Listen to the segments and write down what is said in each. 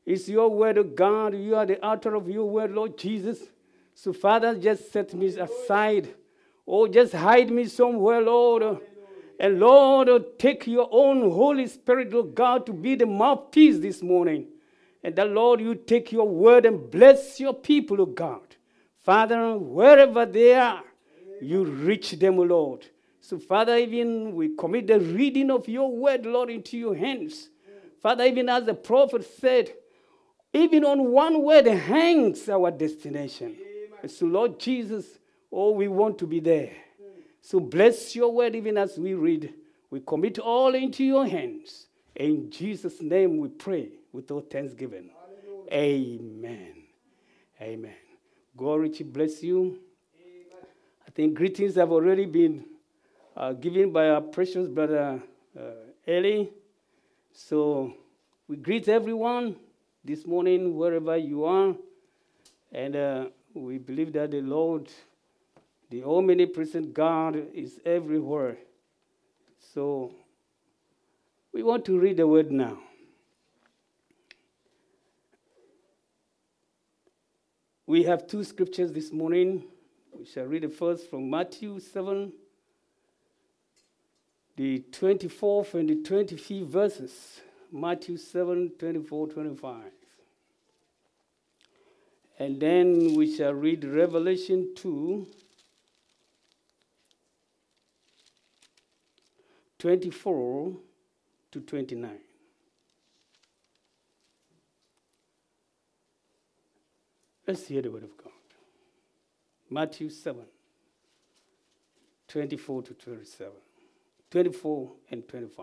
It's your word, O God. You are the author of your word, Lord Jesus. So, Father, just set me aside. Oh, just hide me somewhere, Lord. And, Lord, take your own Holy Spirit, Lord God, to be the mouthpiece this morning. And that, Lord, you take your word and bless your people, O God. Father, wherever they are, you reach them, O Lord. So, Father, even we commit the reading of your word, Lord, into your hands. Father, even as the prophet said, even on one word hangs our destination. And so, Lord Jesus, oh, we want to be there. So bless your word even as we read. We commit all into your hands. In Jesus' name we pray with all thanksgiving. Amen. Amen. God richly bless you. I think greetings have already been given by our precious brother Eli. So we greet everyone this morning, wherever you are. And we believe that the Lord, the omnipresent God, is everywhere. So we want to read the word now. We have two scriptures this morning. We shall read the first from Matthew 7, the 24th and the 25th verses. Matthew 7, 24, 25. And then we shall read Revelation 2, 24 to 29. Let's hear the word of God. Matthew 7, 24 to 27. 24 and 25.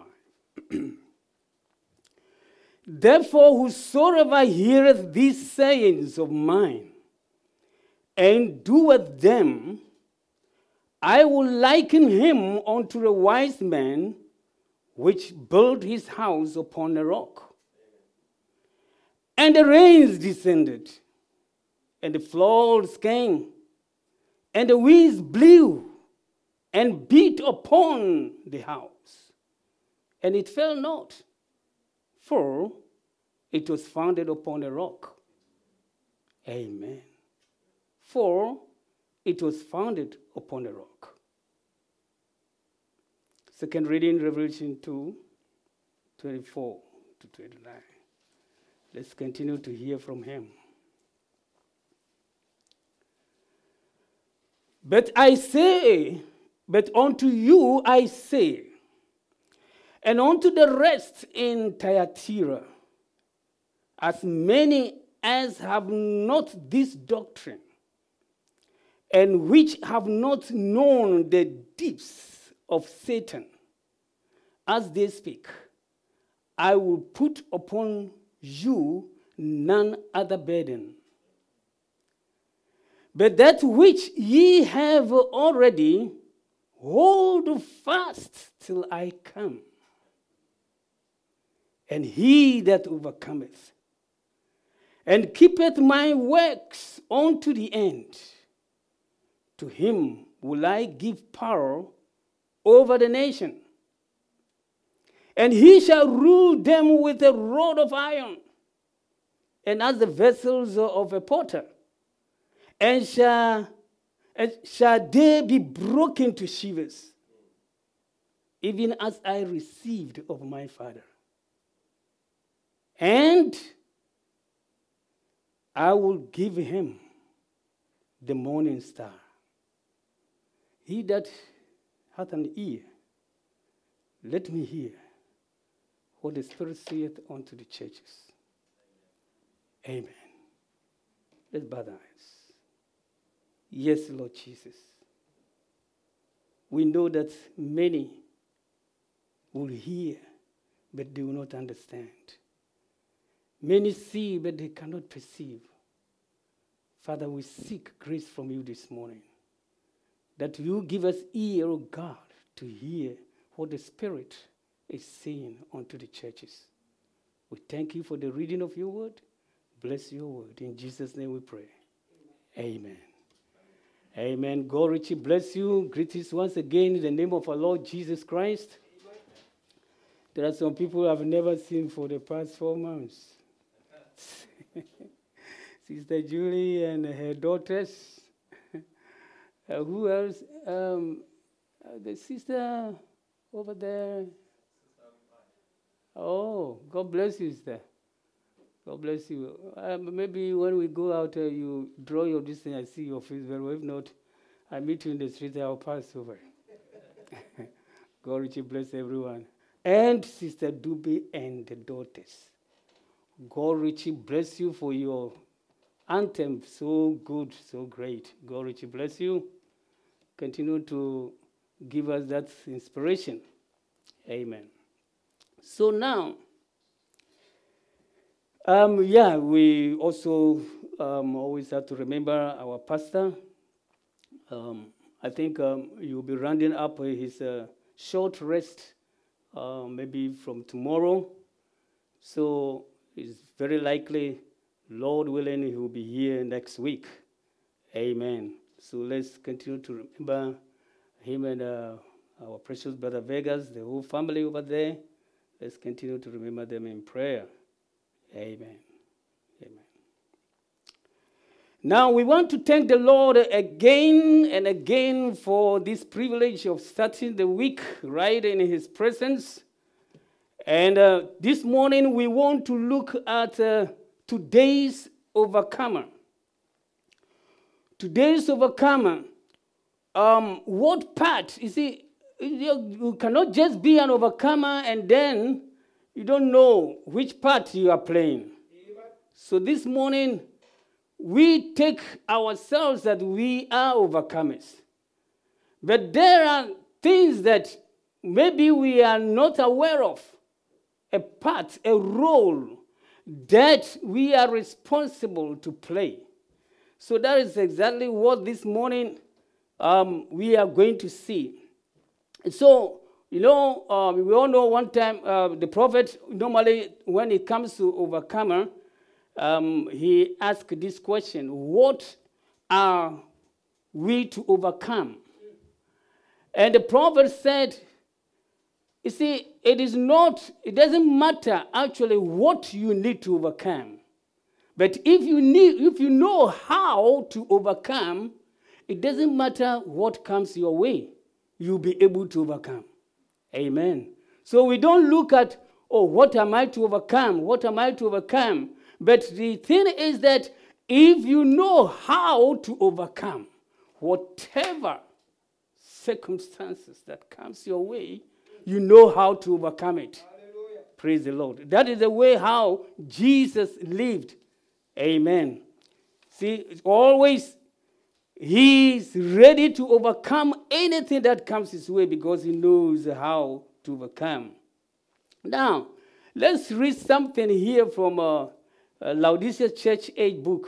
Therefore, whosoever heareth these sayings of mine, and doeth them, I will liken him unto a wise man, which built his house upon a rock. And the rains descended, and the floods came, and the winds blew, and beat upon the house. And it fell not, for it was founded upon a rock. Amen. For it was founded upon a rock. Second reading, Revelation 2, 24 to 29. Let's continue to hear from him. But unto you I say, and unto the rest in Thyatira, as many as have not this doctrine, and which have not known the deeps of Satan, as they speak, I will put upon you none other burden, but that which ye have already, hold fast till I come. And he that overcometh, and keepeth my works unto the end, to him will I give power over the nation. And he shall rule them with a rod of iron, and as the vessels of a potter. And shall they be broken to shivers, even as I received of my Father. And I will give him the morning star. He that hath an ear, let me hear what the Spirit saith unto the churches. Amen. Let's bow our eyes. Yes, Lord Jesus. We know that many will hear, but they will not understand. Many see, but they cannot perceive. Father, we seek grace from you this morning, that you give us ear, O God, to hear what the Spirit is saying unto the churches. We thank you for the reading of your word. Bless your word. In Jesus' name we pray. Amen. Amen. God richly bless you. Greetings once again in the name of our Lord Jesus Christ. There are some people I've never seen for the past 4 months. parts. Sister Julie and her daughters. Who else? The sister over there. Oh, God bless you, sister. God bless you. Maybe when we go out, you draw your distance, I see your face very well. If not, I meet you in the street, I'll pass over. God richly bless everyone. And Sister Duby and the daughters. God richly bless you for your anthem. So good, so great. God richly bless you. Continue to give us that inspiration. Amen. So now, we also always have to remember our pastor. I think you'll be rounding up his short rest, maybe from tomorrow. So it's very likely, Lord willing, he will be here next week. Amen. So let's continue to remember him and our precious brother Vegas, the whole family over there. Let's continue to remember them in prayer. Amen. Amen. Now we want to thank the Lord again and again for this privilege of starting the week right in his presence. And this morning we want to look at today's overcomer. Today's overcomer. What part? You see, you cannot just be an overcomer and then you don't know which part you are playing. So this morning, we take ourselves that we are overcomers. But there are things that maybe we are not aware of, a part, a role that we are responsible to play. So that is exactly what this morning we are going to see. So, we all know one time the prophet, normally when it comes to overcomer, he asked this question: what are we to overcome? And the prophet said, you see, it doesn't matter actually what you need to overcome. But if you know how to overcome, it doesn't matter what comes your way, you'll be able to overcome. Amen. So we don't look at, what am I to overcome? What am I to overcome? But the thing is that if you know how to overcome whatever circumstances that comes your way, you know how to overcome it. Hallelujah. Praise the Lord. That is the way how Jesus lived. Amen. See, always he's ready to overcome anything that comes his way because he knows how to overcome. Now, let's read something here from Laodicea Church Age book.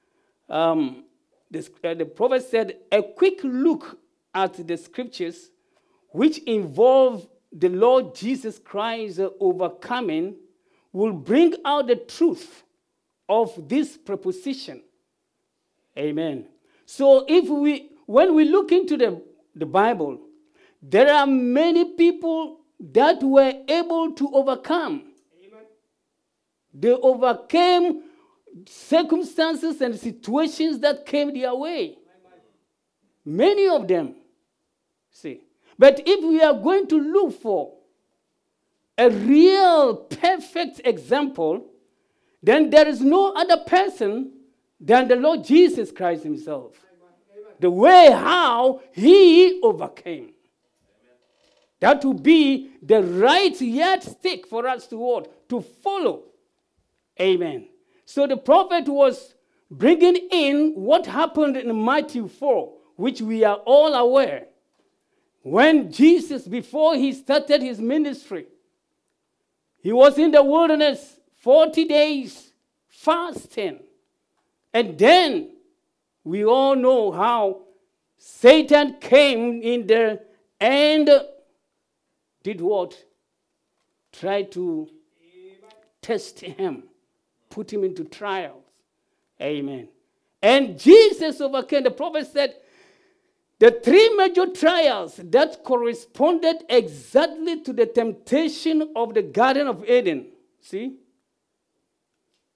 The prophet said, a quick look at the scriptures which involve the Lord Jesus Christ overcoming will bring out the truth of this proposition. Amen. So when we look into the Bible, there are many people that were able to overcome. Amen. They overcame circumstances and situations that came their way. Amen. Many of them. See. But if we are going to look for a real perfect example, then there is no other person than the Lord Jesus Christ himself. Amen. The way how he overcame. Amen. That would be the right yardstick for us to follow. Amen. So the prophet was bringing in what happened in Matthew 4, which we are all aware. When Jesus, before he started his ministry, he was in the wilderness 40 days fasting. And then we all know how Satan came in there and did what? Tried to test him, put him into trials. Amen. And Jesus overcame. The prophet said, the three major trials that corresponded exactly to the temptation of the Garden of Eden. See?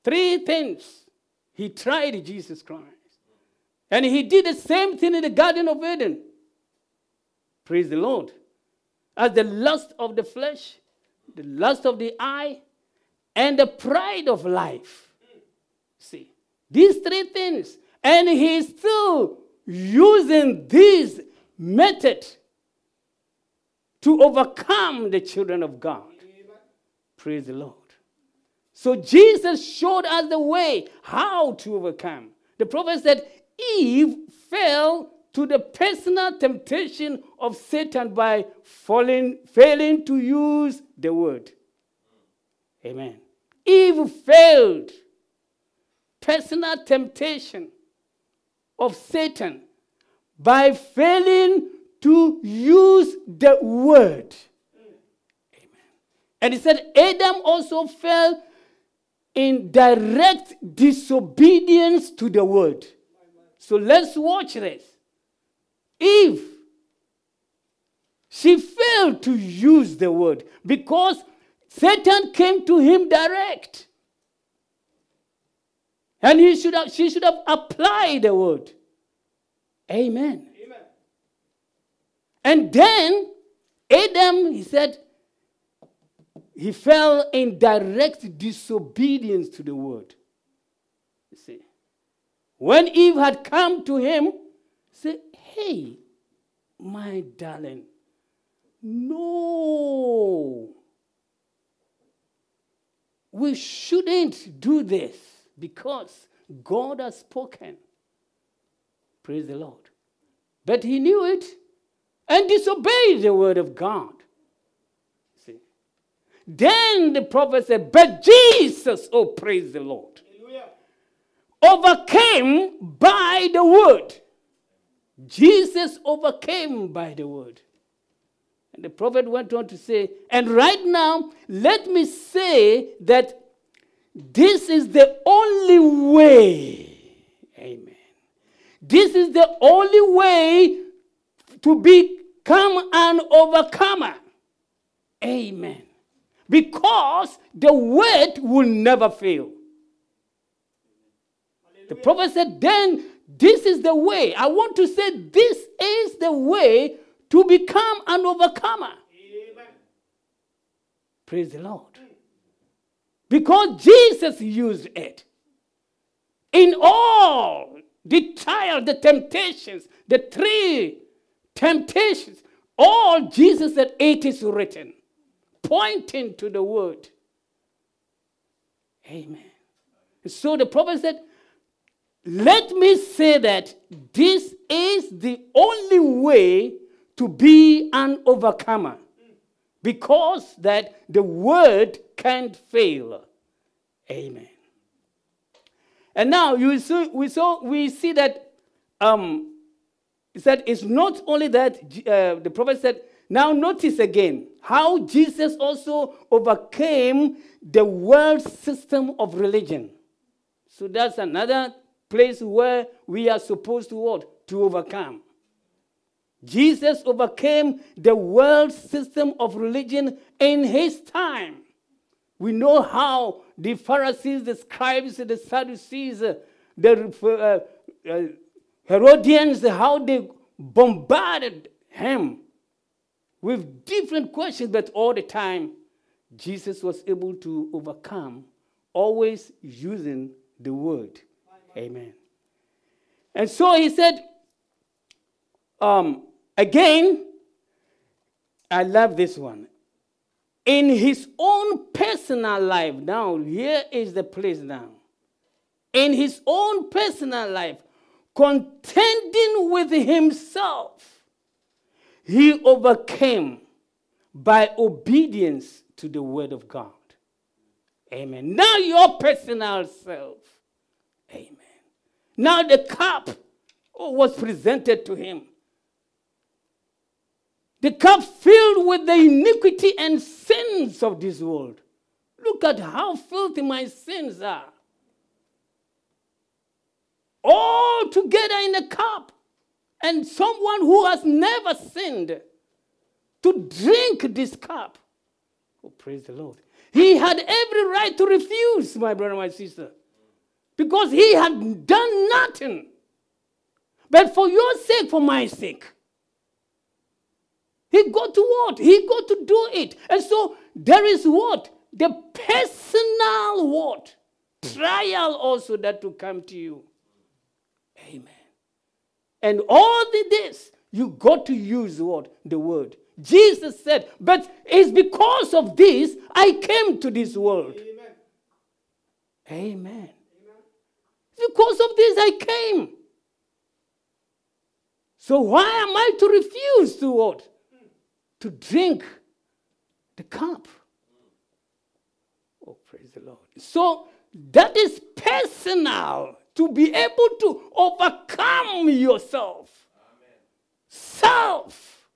3 things. He tried Jesus Christ. And he did the same thing in the Garden of Eden. Praise the Lord. As the lust of the flesh, the lust of the eye, and the pride of life. See, these 3 things. And he is still using this method to overcome the children of God. Amen. Praise the Lord. So Jesus showed us the way how to overcome. The prophet said Eve fell to the personal temptation of Satan by failing to use the word. Amen. Eve failed. Personal temptation of Satan by failing to use the word. Amen. And he said Adam also fell in direct disobedience to the word. So let's watch this. Eve, she failed to use the word because Satan came to him direct. And she should have applied the word. Amen. Amen. And then Adam, he said, he fell in direct disobedience to the word. You see. When Eve had come to him, said, hey, my darling, no. We shouldn't do this because God has spoken. Praise the Lord. But he knew it and disobeyed the word of God. See. Then the prophet said, but Jesus, oh praise the Lord, overcame by the word. Jesus overcame by the word. And the prophet went on to say, and right now, let me say that this is the only way. Amen. This is the only way to become an overcomer. Amen. Because the word will never fail. The prophet said, then this is the way. I want to say this is the way to become an overcomer. Amen. Praise the Lord. Because Jesus used it. In all the trials, the temptations, the 3 temptations, all Jesus said, it is written, pointing to the word. Amen. So the prophet said, let me say that this is the only way to be an overcomer. Because that the word can't fail. Amen. And now we see that it's not only that the prophet said, now notice again how Jesus also overcame the world system of religion. So that's another place where we are supposed to what? To overcome. Jesus overcame the world system of religion in his time. We know how the Pharisees, the scribes, the Sadducees, the Herodians, how they bombarded him with different questions, but all the time Jesus was able to overcome, always using the word. Amen. And so he said, again, I love this one. In his own personal life, now here is the place now. In his own personal life, contending with himself, he overcame by obedience to the word of God. Amen. Now your personal self. Amen. Now the cup was presented to him. The cup filled with the iniquity and sins of this world. Look at how filthy my sins are. All together in a cup. And someone who has never sinned to drink this cup. Oh, praise the Lord. He had every right to refuse, my brother, my sister, because he had done nothing. But for your sake, for my sake, he got to what? He got to do it. And so there is what? The personal what? Trial also that will come to you. Amen. And all this, you got to use what? The word. Jesus said, but it's because of this I came to this world. Amen. Amen. Because of this I came. So why am I to refuse to what? To drink the cup. Oh, praise the Lord. So that is personal, to be able to overcome yourself. Amen. Self.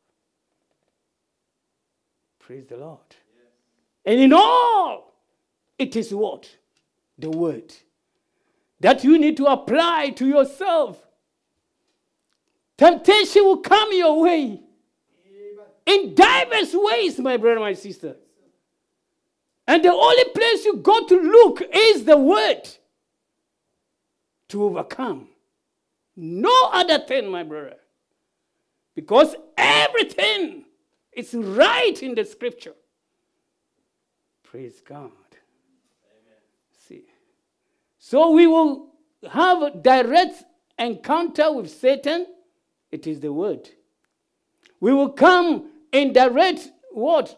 Praise the Lord. Yes. And in all, it is what? The word. That you need to apply to yourself. Temptation will come your way. In diverse ways, my brother, my sister. And the only place you got to look is the word to overcome. No other thing, my brother. Because everything is right in the scripture. Praise God. Amen. See. So we will have a direct encounter with Satan. It is the word. We will come in direct what?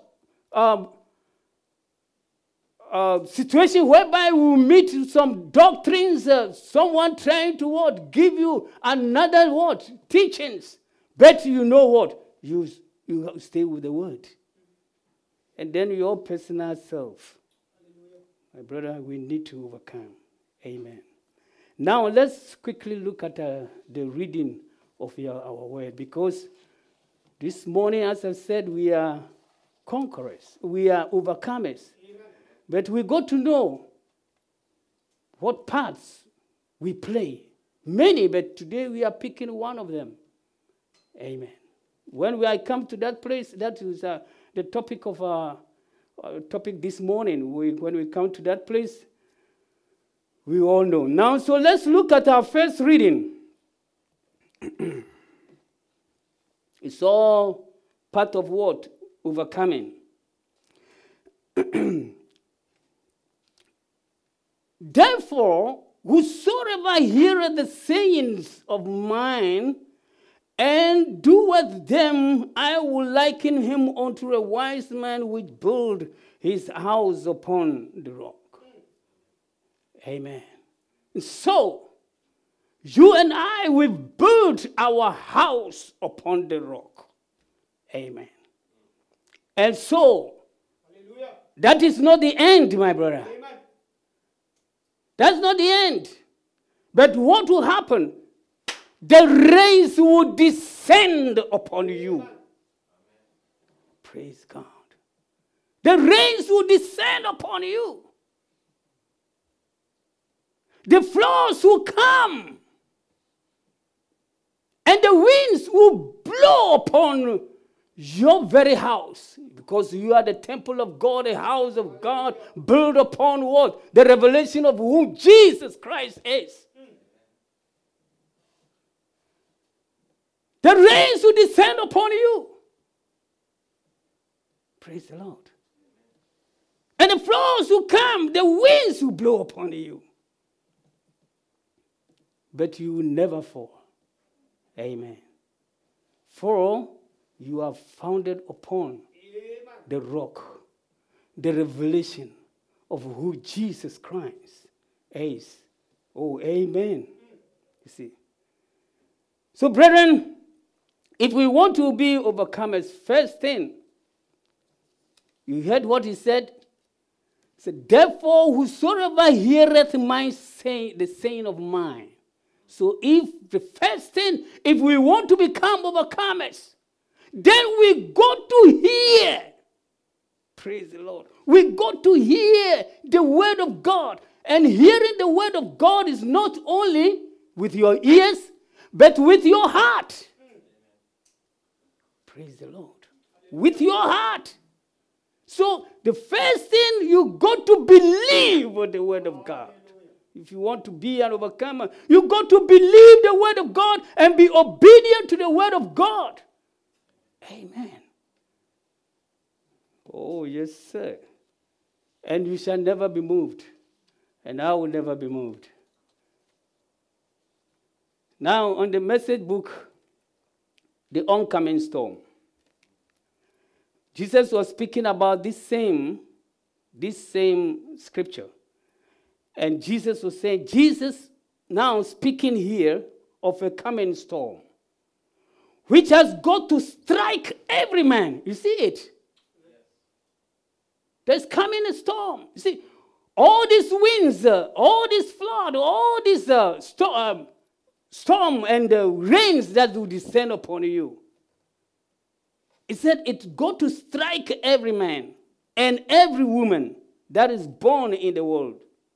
Situation whereby we will meet some doctrines, someone trying to what? Give you another what? Teachings. But you know what? You stay with the word. And then your personal self. My brother, we need to overcome. Amen. Now let's quickly look at the reading of our word, because this morning, as I said, we are conquerors. We are overcomers. Amen. But we got to know what parts we play. Many, but today we are picking one of them. Amen. When I come to that place, that is the topic of our topic this morning. When we come to that place, we all know. Now, so let's look at our first reading. It's all part of what? Overcoming. Therefore, whosoever heareth the sayings of mine and doeth them, I will liken him unto a wise man which built his house upon the rock. Amen. So, you and I, we built our house upon the rock. Amen. And so, hallelujah, that is not the end, my brother. Amen. That's not the end. But what will happen? The rains will descend upon you. Amen. Praise God. The rains will descend upon you. The floods will come. And the winds will blow upon your very house. Because you are the temple of God, a house of God, built upon what? The revelation of who Jesus Christ is. The rains will descend upon you. Praise the Lord. And the floods will come, the winds will blow upon you. But you will never fall. Amen. For you are founded upon the rock, the revelation of who Jesus Christ is. Oh, amen. You see. So, brethren, if we want to be overcomers, first thing, you heard what he said? He said, therefore, whosoever heareth the saying of mine. So if the first thing, if we want to become overcomers, then we got to hear. Praise the Lord. We got to hear the word of God. And hearing the word of God is not only with your ears, but with your heart. Praise the Lord. With your heart. So the first thing, you got to believe the word of God. If you want to be an overcomer, you got to believe the word of God and be obedient to the word of God. Amen. Oh, yes, sir. And you shall never be moved. And I will never be moved. Now, on the message book, the oncoming storm, Jesus was speaking about this same scripture. And Jesus was saying, Jesus now speaking here of a coming storm, which has got to strike every man. You see it? Yes. There's coming a storm. You see, all these winds, all this flood, all this storm and rains that will descend upon you. It said it's got to strike every man and every woman that is born in the world.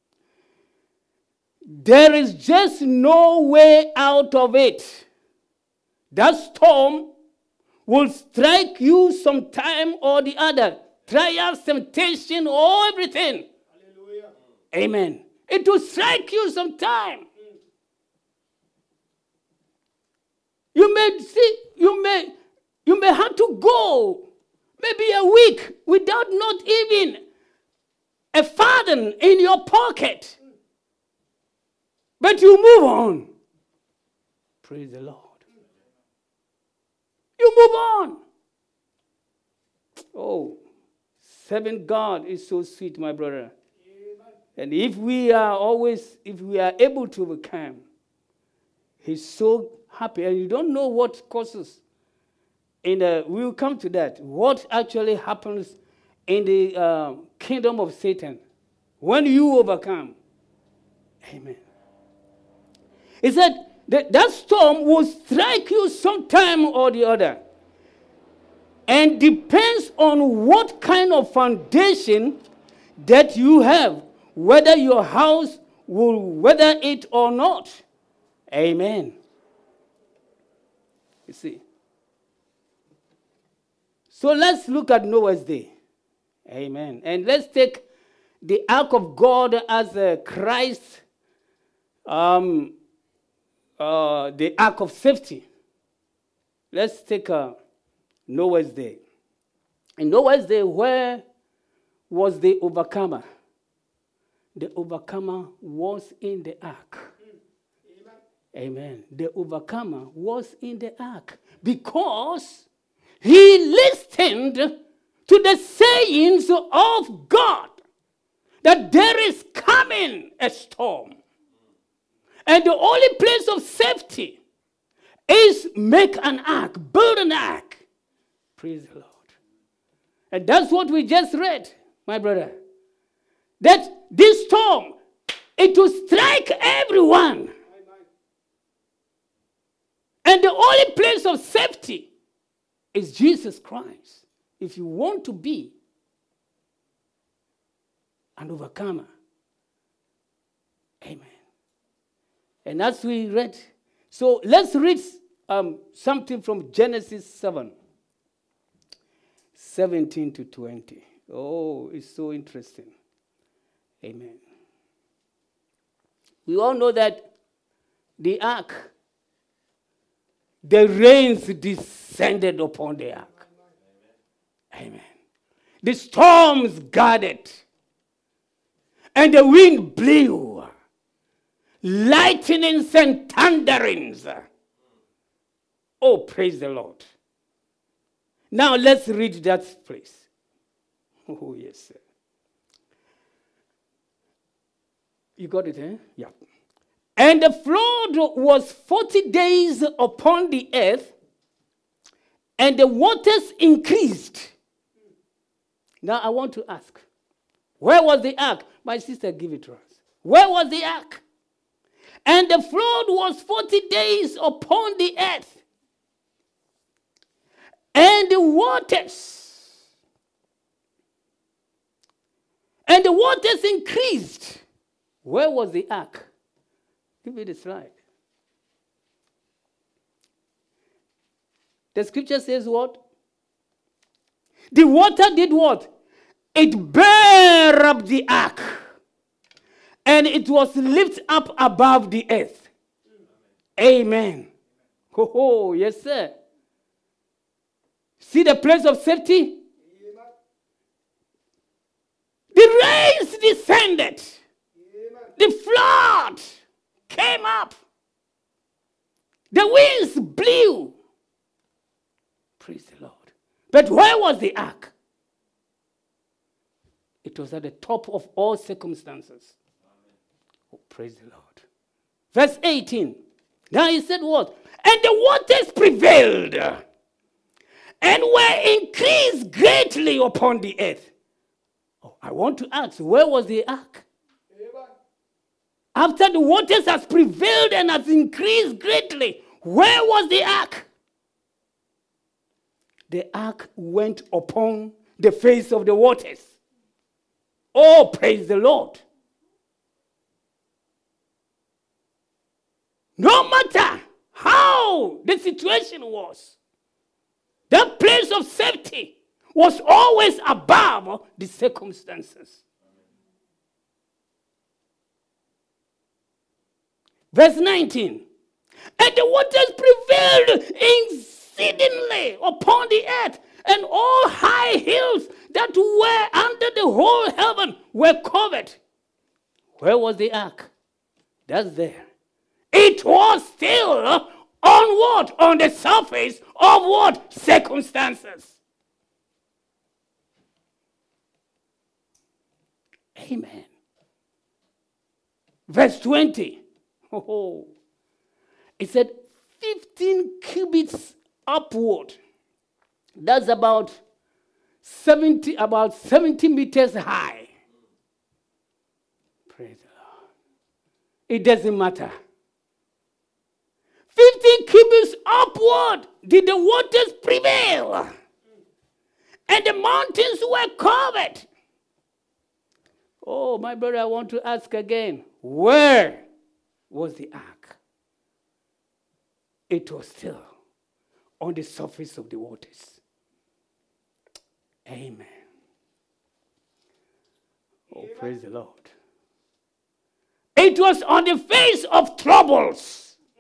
There is just no way out of it. That storm will strike you sometime or the other. Trials, temptation, or everything. Hallelujah. Amen. It will strike you sometime. You may have to go maybe a week without not even a farthing in your pocket. But you move on. Praise the Lord. You move on. Oh, serving God is so sweet, my brother. And if we are able to overcome, He's so happy. And you don't know what causes. We'll come to that. What actually happens in the kingdom of Satan when you overcome. Amen. He said that storm will strike you sometime or the other. And depends on what kind of foundation that you have, whether your house will weather it or not. Amen. You see. So let's look at Noah's day. Amen. And let's take the ark of God as Christ, the ark of safety. Let's take Noah's day. In Noah's day, where was the overcomer? The overcomer was in the ark. Amen. The overcomer was in the ark because he listened to the sayings of God that there is coming a storm. And the only place of safety is make an ark, build an ark. Praise the Lord. And that's what we just read, my brother. That this storm, it will strike everyone. And the only place of safety is Jesus Christ. If you want to be an overcomer. Amen. And as we read, so let's read something from Genesis 7:17 to 20. Oh, it's so interesting. Amen. We all know that the ark, the rains descended upon the ark. Amen. The storms gathered, and the wind blew, lightnings and thunderings. Oh, praise the Lord. Now let's read that place. Oh, yes, sir. You got it, eh? Yeah. And the flood was 40 days upon the earth, and the waters increased. Now I want to ask, where was the ark? My sister, give it to us. Where was the ark? And the flood was 40 days upon the earth, and the waters increased. Where was the ark? Give me the slide. The scripture says what? The water did what? it bare up the ark, and it was lifted up above the earth. Amen. Oh, yes, sir. See the place of safety? The rains descended. The flood came up. The winds blew. Praise the Lord. But where was the ark? It was at the top of all circumstances. Oh, praise the Lord. Verse 18. Now he said what? And the waters prevailed and were increased greatly upon the earth. Oh, I want to ask, where was the ark? After the waters has prevailed and has increased greatly, where was the ark? The ark went upon the face of the waters. Oh, praise the Lord. No matter how the situation was, that place of safety was always above the circumstances. Verse 19. And the waters prevailed exceedingly upon the earth, and all high hills that were under the whole heaven were covered. Where was the ark? That's there. It was still on what? On the surface of what? Circumstances. Amen. Verse 20. Oh, it said 15 cubits upward. That's about 70 meters high. Praise the Lord. It doesn't matter. 15 cubits upward did the waters prevail, and the mountains were covered. Oh, my brother, I want to ask again, where was the ark? It was still on the surface of the waters. Amen. Oh, praise the Lord. It was on the face of troubles.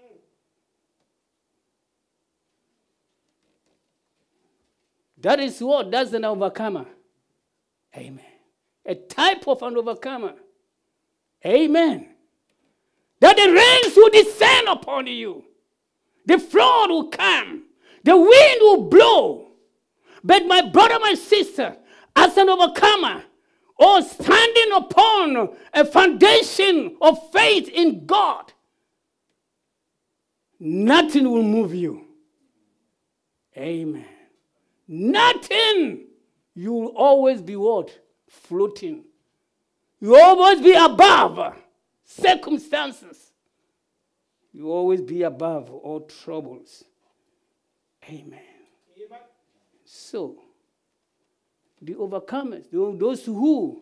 That is what? That's an overcomer. Amen. A type of an overcomer. Amen. That the rains will descend upon you. The flood will come. The wind will blow. But my brother, my sister, as an overcomer, or standing upon a foundation of faith in God, nothing will move you. Amen. Nothing. You will always be what? Floating. You will always be above circumstances. You will always be above all troubles. Amen. Amen. So, the overcomers, those who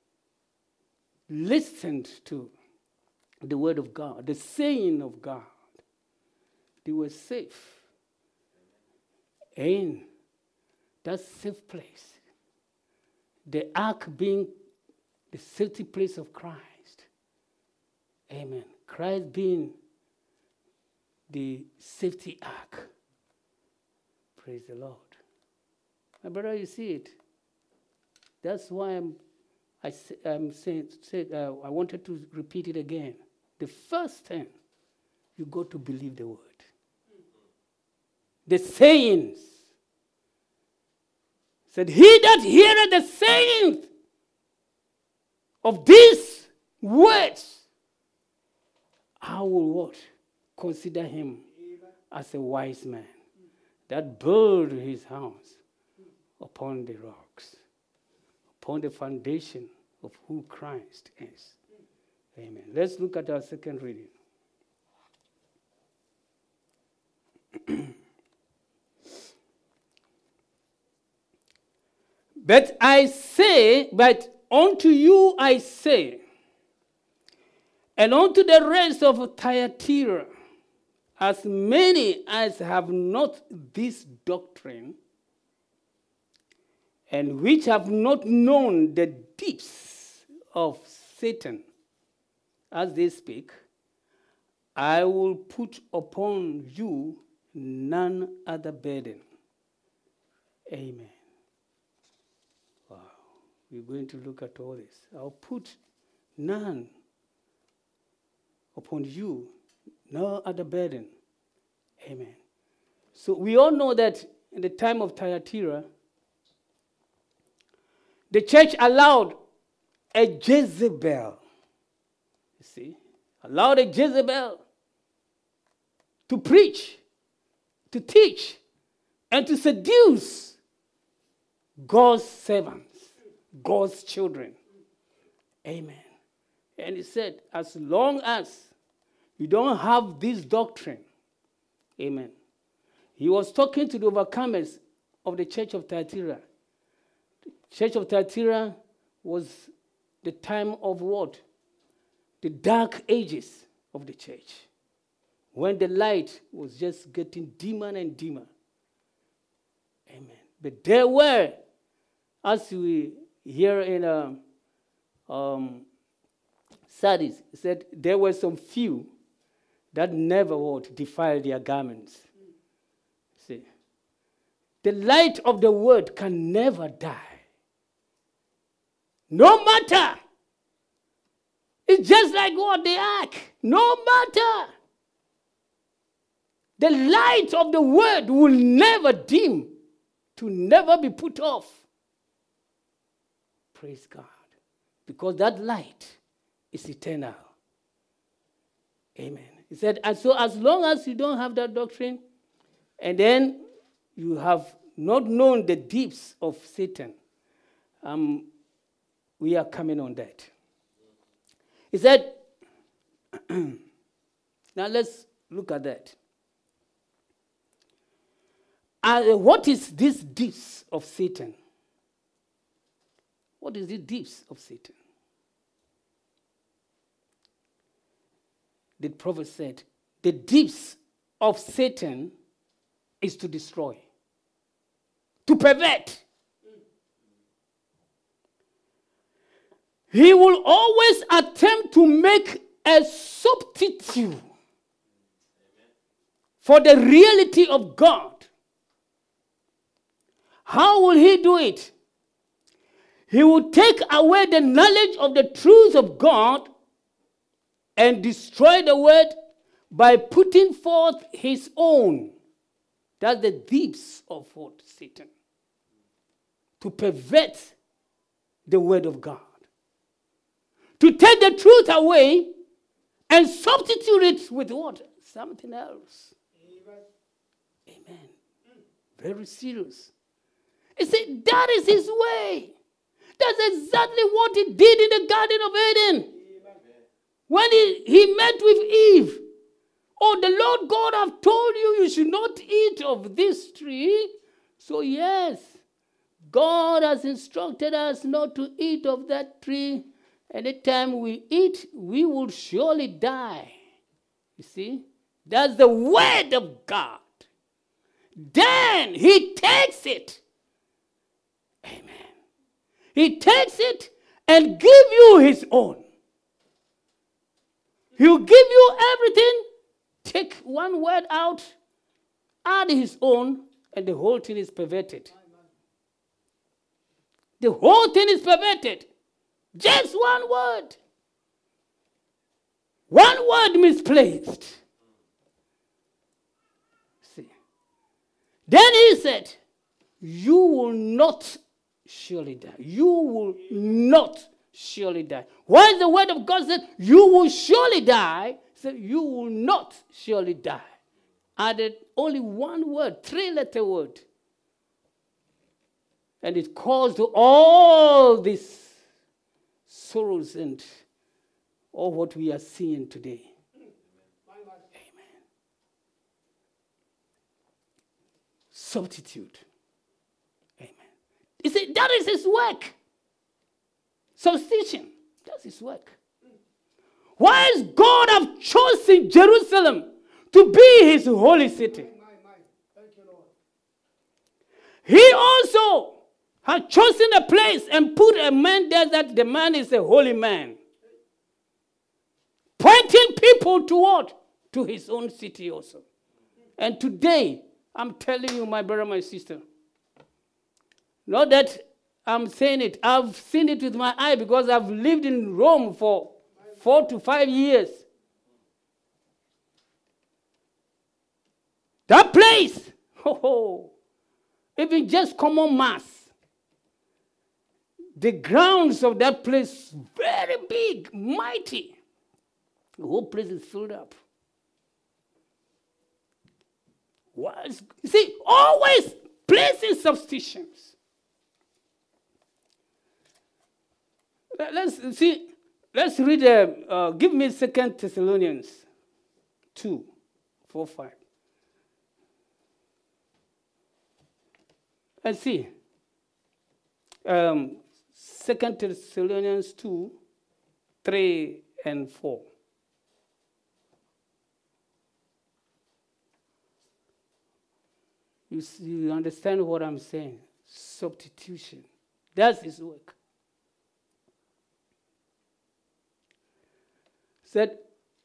listened to the word of God, the saying of God, they were safe in that safe place. The ark being the safety place of Christ. Amen. Christ being the safety ark. Praise the Lord. My brother, you see it. That's why I'm saying, I wanted to repeat it again. The first thing, you got to believe the word. The sayings. Said, he that heareth the sayings of these words, I will what? Consider him as a wise man that build his house upon the rocks, upon the foundation of who Christ is. Amen. Let's look at our second reading. But unto you I say, and unto the rest of Thyatira, as many as have not this doctrine, and which have not known the deeps of Satan, as they speak, I will put upon you none other burden. Amen. Wow. We're going to look at all this. I'll put none upon you, no other burden. Amen. So we all know that in the time of Thyatira, the church allowed a Jezebel, you see, allowed a Jezebel to preach, to teach, and to seduce God's servants, God's children. Amen. And he said, as long as you don't have this doctrine, amen. He was talking to the overcomers of the church of Thyatira. The church of Thyatira was the time of what? The dark ages of the church, when the light was just getting dimmer and dimmer. Amen. But there were, as we hear in Sardis, it said there were some few that never would defile their garments. See, the light of the word can never die. No matter. It's just like what? The ark. No matter. The light of the word will never dim, to never be put off. Praise God. Because that light is eternal. Amen. He said, and so as long as you don't have that doctrine, and then you have not known the deeps of Satan, we are coming on that. He said, now let's look at that. What is this deeps of Satan? What is the deeps of Satan? The prophet said, the deeps of Satan is to destroy, to pervert. He will always attempt to make a substitute for the reality of God. How will he do it? He will take away the knowledge of the truth of God and destroy the word by putting forth his own. That's the deeps of what? Satan. To pervert the word of God. To take the truth away and substitute it with what? Something else. Amen. Very serious. He said, that is his way. That's exactly what he did in the Garden of Eden. When he met with Eve. Oh, the Lord God have told you you should not eat of this tree. So yes, God has instructed us not to eat of that tree. Anytime we eat, we will surely die. You see? That's the word of God. Then he takes it. Amen. He takes it and give you his own. He'll give you everything. Take one word out, add his own, and the whole thing is perverted. The whole thing is perverted. Just one word. One word misplaced. See. Then he said, you will not surely die. You will not surely die. Why the word of God said, you will surely die, said, you will not surely die. Added only one word, 3-letter word. And it caused all these sorrows and all what we are seeing today. Amen. Substitute. Amen. He said, that is his work. Substitution. That's his work. Why is God have chosen Jerusalem to be his holy city? He also has chosen a place and put a man there that the man is a holy man. Pointing people to what? To his own city also. And today, I'm telling you, my brother, my sister, not that I'm saying it, I've seen it with my eye because I've lived in Rome for 4 to 5 years. That place, even just common mass, the grounds of that place, very big, mighty. The whole place is filled up. See, always placing substitutions. Let's read, give me 2 Thessalonians 2, 4, 5. Let's see. 2 Thessalonians 2, 3 and 4. You understand what I'm saying? Substitution. That's his work. Said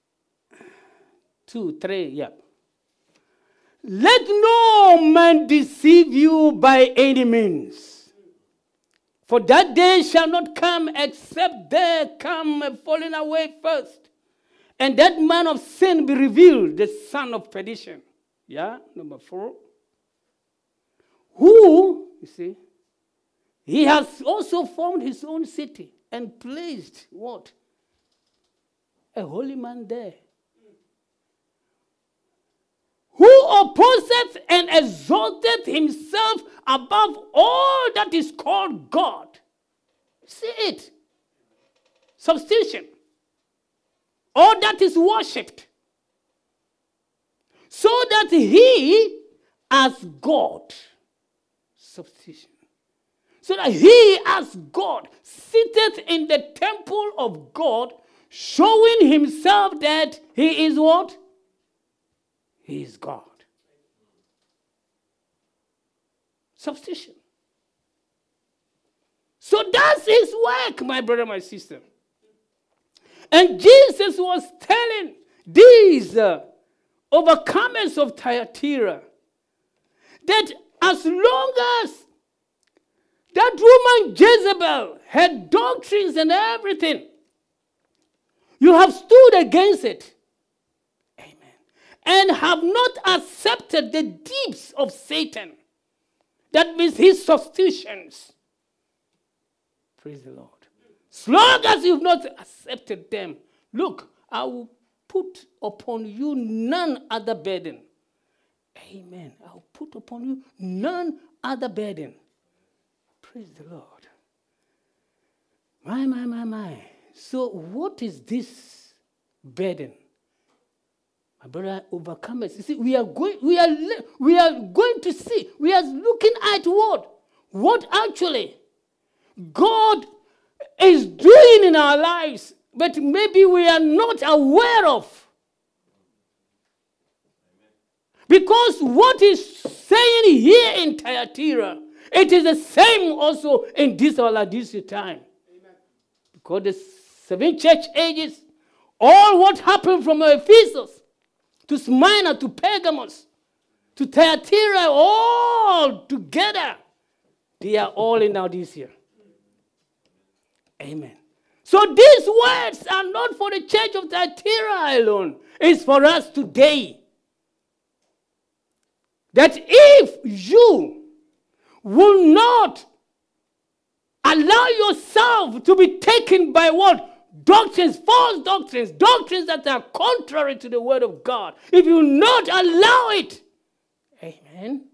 2, 3, yeah. Let no man deceive you by any means. For that day shall not come except there come a falling away first. And that man of sin be revealed, the son of perdition. Yeah, number 4. Who, you see, he has also formed his own city and placed what? A holy man there. Who opposeth and exalteth himself above all that is called God. See it. Substitution. All that is worshipped. So that he as God. Substitution. So that he as God sitteth in the temple of God, showing himself that he is what? He is God. Substitution. So that's his work, my brother, my sister. And Jesus was telling these overcomers of Thyatira that as long as that woman Jezebel had doctrines and everything, you have stood against it. Amen. And have not accepted the deeds of Satan. That means his substitutions. Praise the Lord. As long as you've not accepted them, look, I will put upon you none other burden. Amen. I'll put upon you none other burden. Praise the Lord. My. So what is this burden? My brother, overcomers. You see, we are going to see. We are looking at what? What actually God is doing in our lives, but maybe we are not aware of. Because what he's saying here in Thyatira, it is the same also in this Laodicea time. Amen. Because the 7 church ages, all what happened from Ephesus to Smyrna to Pergamos to Thyatira, all together, they are all in Laodicea. Amen. So these words are not for the church of Thyatira alone. It's for us today. That if you will not allow yourself to be taken by what? Doctrines, false doctrines, doctrines that are contrary to the word of God. If you will not allow it, amen,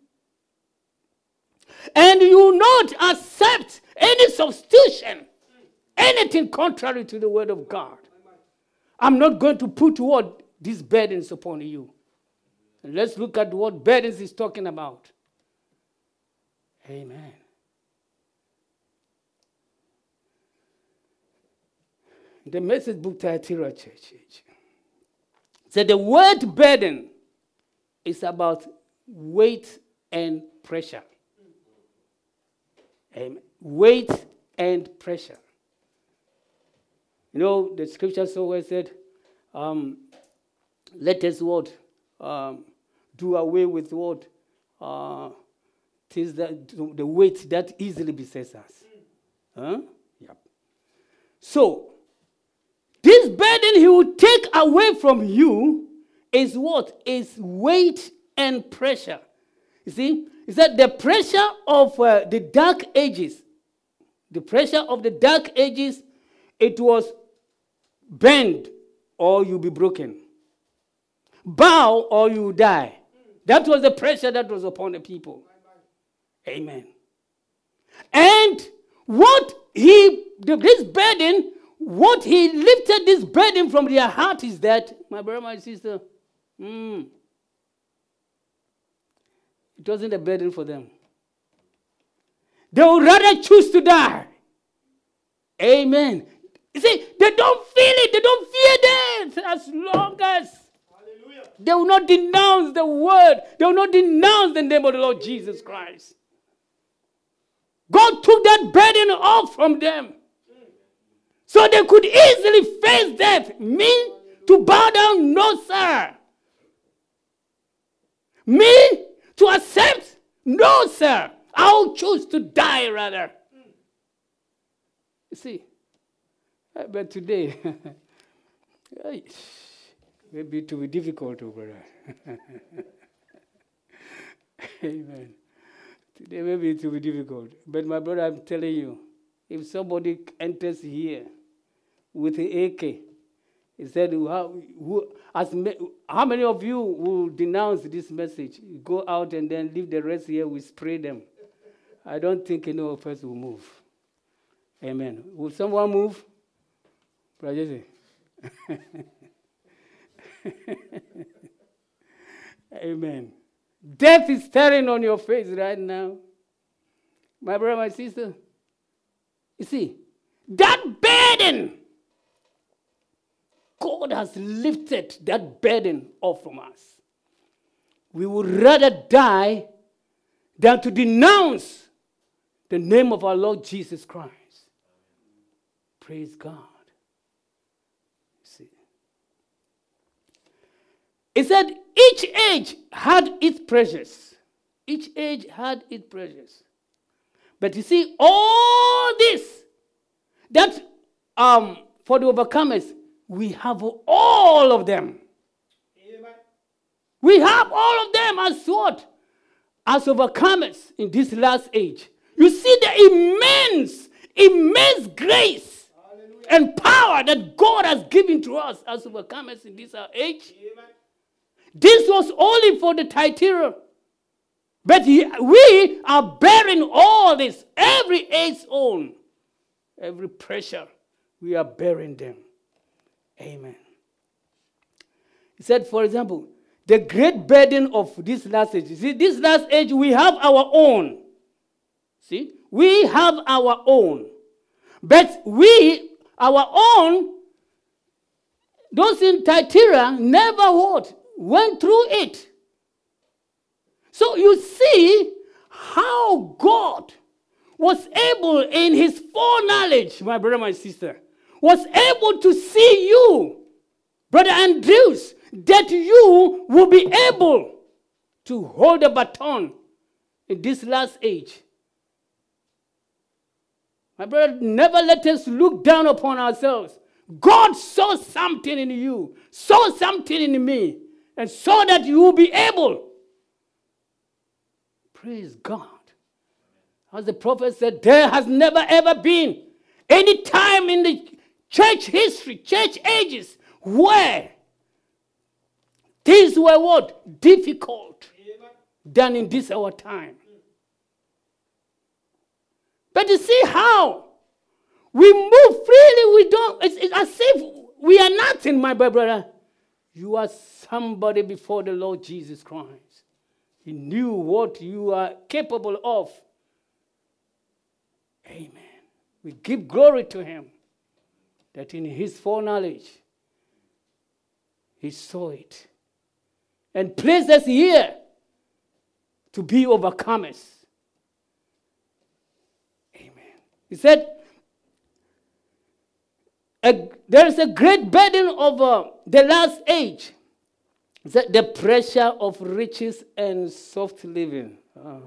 and you will not accept any substitution, anything contrary to the word of God, I'm not going to put what? These burdens upon you. And let's look at what burdens he's talking about. Amen. The Message Book, Thyatira Church. So the word burden is about weight and pressure. Amen. Weight and pressure. You know, the scripture so well said, let us what? Do away with what? Things that, the weight that easily besets us. Huh? Yep. So, this burden he will take away from you is what? Is weight and pressure. You see? Is that the pressure of the dark ages? The pressure of the dark ages, it was bend or you'll be broken. Bow or you die. That was the pressure that was upon the people. Amen. And what this burden, what he lifted this burden from their heart is that, my brother, my sister, it wasn't a burden for them. They would rather choose to die. Amen. You see, they don't feel it. They don't fear death as long as they will not denounce the word. They will not denounce the name of the Lord Jesus Christ. God took that burden off from them. So they could easily face death. Me to bow down? No, sir. Me to accept? No, sir. I'll choose to die rather. You see, but today, maybe it will be difficult, brother. Amen. Today maybe it will be difficult. But my brother, I'm telling you, if somebody enters here with an AK, he said, how many of you will denounce this message? Go out and then leave the rest here, we spray them. I don't think any of us will move. Amen. Will someone move? Brother Jesse. Amen. Death is staring on your face right now. My brother, my sister. You see, that burden, God has lifted that burden off from us. We would rather die than to denounce the name of our Lord Jesus Christ. Praise God. See. It said each age had its pressures. Each age had its pressures. But you see, all this, that for the overcomers, we have all of them. Amen. We have all of them as what? As overcomers in this last age. You see the immense grace and power that God has given to us as overcomers in this age. Amen. This was only for the Thyatira. But we are bearing all this, every age own, every pressure, we are bearing them. Amen. He said, for example, the great burden of this last age. See, this last age, we have our own. See, we have our own. But our own, those in Thyatira never went through it. So you see how God was able in his foreknowledge, my brother, my sister, was able to see you, Brother Andrews, that you will be able to hold a baton in this last age. My brother, never let us look down upon ourselves. God saw something in you, saw something in me, and saw that you will be able. Praise God. As the prophet said, there has never ever been any time in the church history, church ages, where things were what? Difficult than in this our time. But you see how we move freely, it's as if we are nothing, my brother. You are somebody before the Lord Jesus Christ. He knew what you are capable of. Amen. We give glory to him that in his foreknowledge, he saw it and placed us here to be overcomers. He said, there is a great burden of the last age. He said, the pressure of riches and soft living.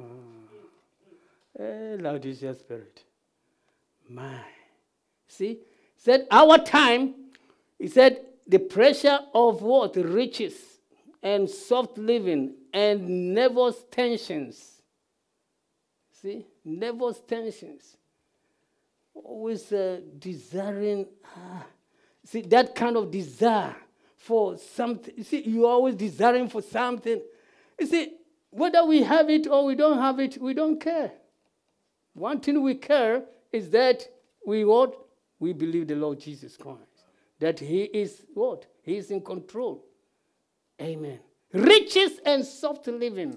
Laodicea spirit. My. See? He said, our time, he said, the pressure of what? Riches and soft living and nervous tensions. See? Nervous tensions. Always desiring. See, that kind of desire for something. You see, you're always desiring for something. You see, whether we have it or we don't have it, we don't care. One thing we care is that we what? We believe the Lord Jesus Christ. That He is what? He is in control. Amen. Riches and soft living.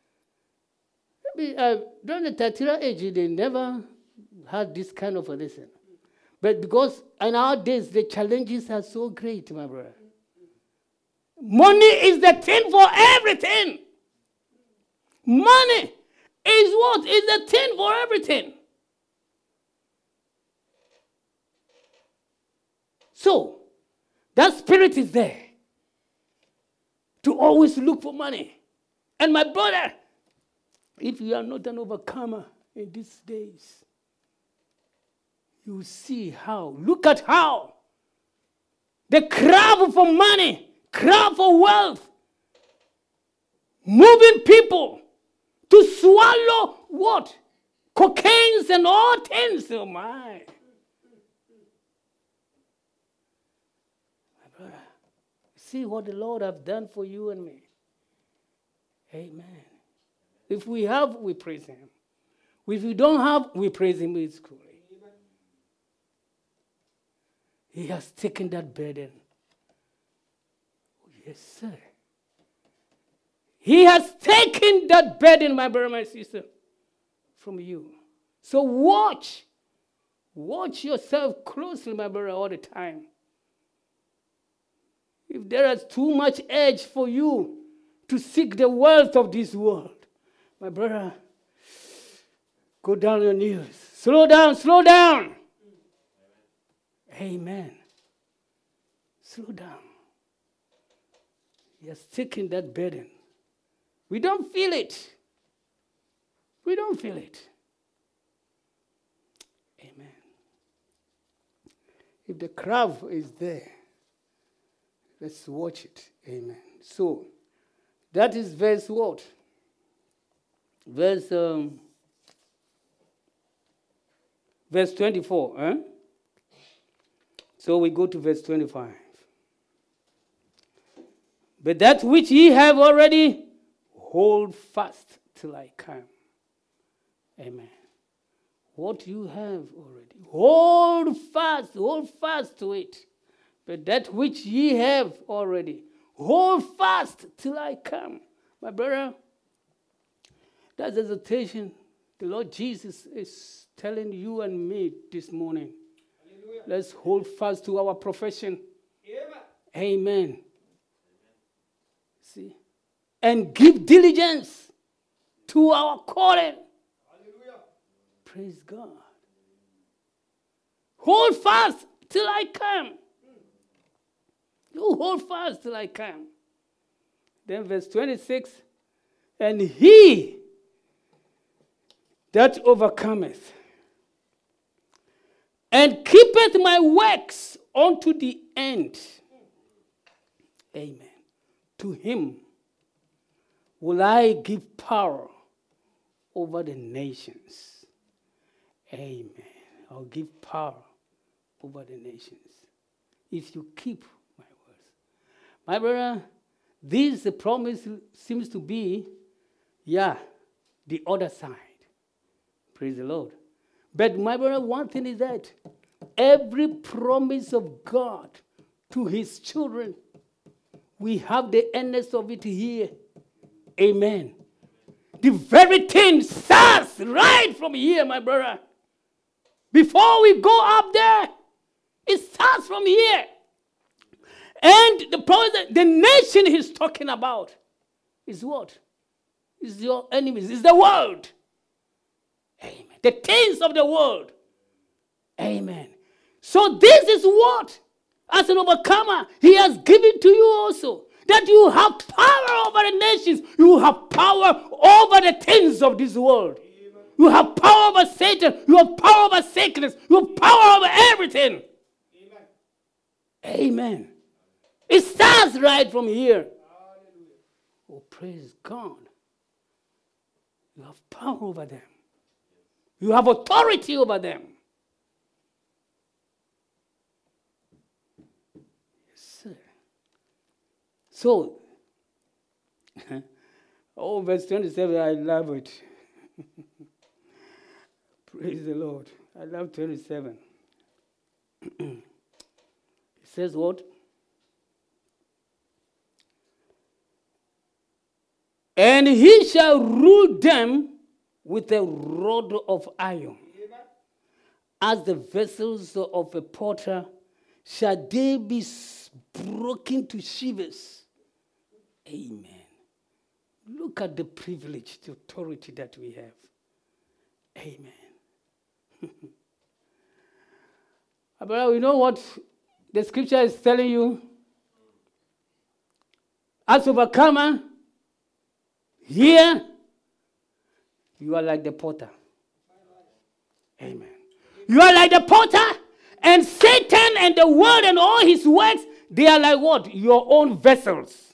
During the Thyatira age, they never had this kind of a lesson. But because in our days, the challenges are so great, my brother. Money is the thing for everything. Money is what? Is the thing for everything. So, that spirit is there to always look for money. And my brother, if you are not an overcomer in these days, you see how, look at how the crowd for money, crowd for wealth, moving people to swallow what? Cocaines and all things. Oh my. My brother, see what the Lord have done for you and me. Amen. If we have, we praise Him. If we don't have, we praise Him with glory. He has taken that burden. Oh, yes, sir. He has taken that burden, my brother, my sister, from you. So watch. Watch yourself closely, my brother, all the time. If there is too much edge for you to seek the wealth of this world, my brother, go down on your knees. Slow down, slow down. Amen. Slow down. He has taken that burden. We don't feel it. We don't feel it. Amen. If the crowd is there, let's watch it. Amen. So, that is verse what? Verse 24. Eh? So we go to verse 25. But that which ye have already, hold fast till I come. Amen. What you have already, hold fast to it. But that which ye have already, hold fast till I come. My brother, that's exhortation the Lord Jesus is telling you and me this morning. Hallelujah. Let's hold fast to our profession. Amen. Amen. See? And give diligence to our calling. Hallelujah. Praise God. Hold fast till I come. You hold fast till I come. Then verse 26, and he that overcometh and keepeth my works unto the end. Amen. To him will I give power over the nations. Amen. I'll give power over the nations. If you keep my words. My brother, this promise seems to be, the other side. Praise the Lord. But my brother, one thing is that every promise of God to his children, we have the earnest of it here. Amen. The very thing starts right from here, my brother. Before we go up there, it starts from here. And the promise, the nation he's talking about is what? Is your enemies. Is the world. Amen. The things of the world. Amen. So this is what, as an overcomer, he has given to you also. That you have power over the nations. You have power over the things of this world. Amen. You have power over Satan. You have power over sickness. You have power over everything. Amen. Amen. It starts right from here. Hallelujah. Oh, praise God. You have power over them. You have authority over them. Yes, sir. So, verse 27, I love it. Praise the Lord. I love 27. It says what? And he shall rule them with a rod of iron. As the vessels of a potter, shall they be broken to shivers. Amen. Look at the privilege, the authority that we have. Amen. But you know what the scripture is telling you? As overcomer, here, you are like the potter. Amen. You are like the potter, and Satan and the world and all his works, they are like what? Your own vessels.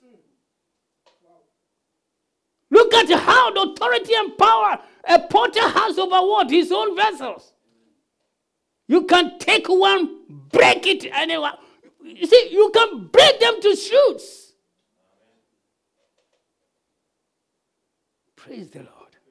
Look at how the authority and power a potter has over what? His own vessels. You can take one, break it, anywhere. You see, you can break them to shreds. Praise the Lord.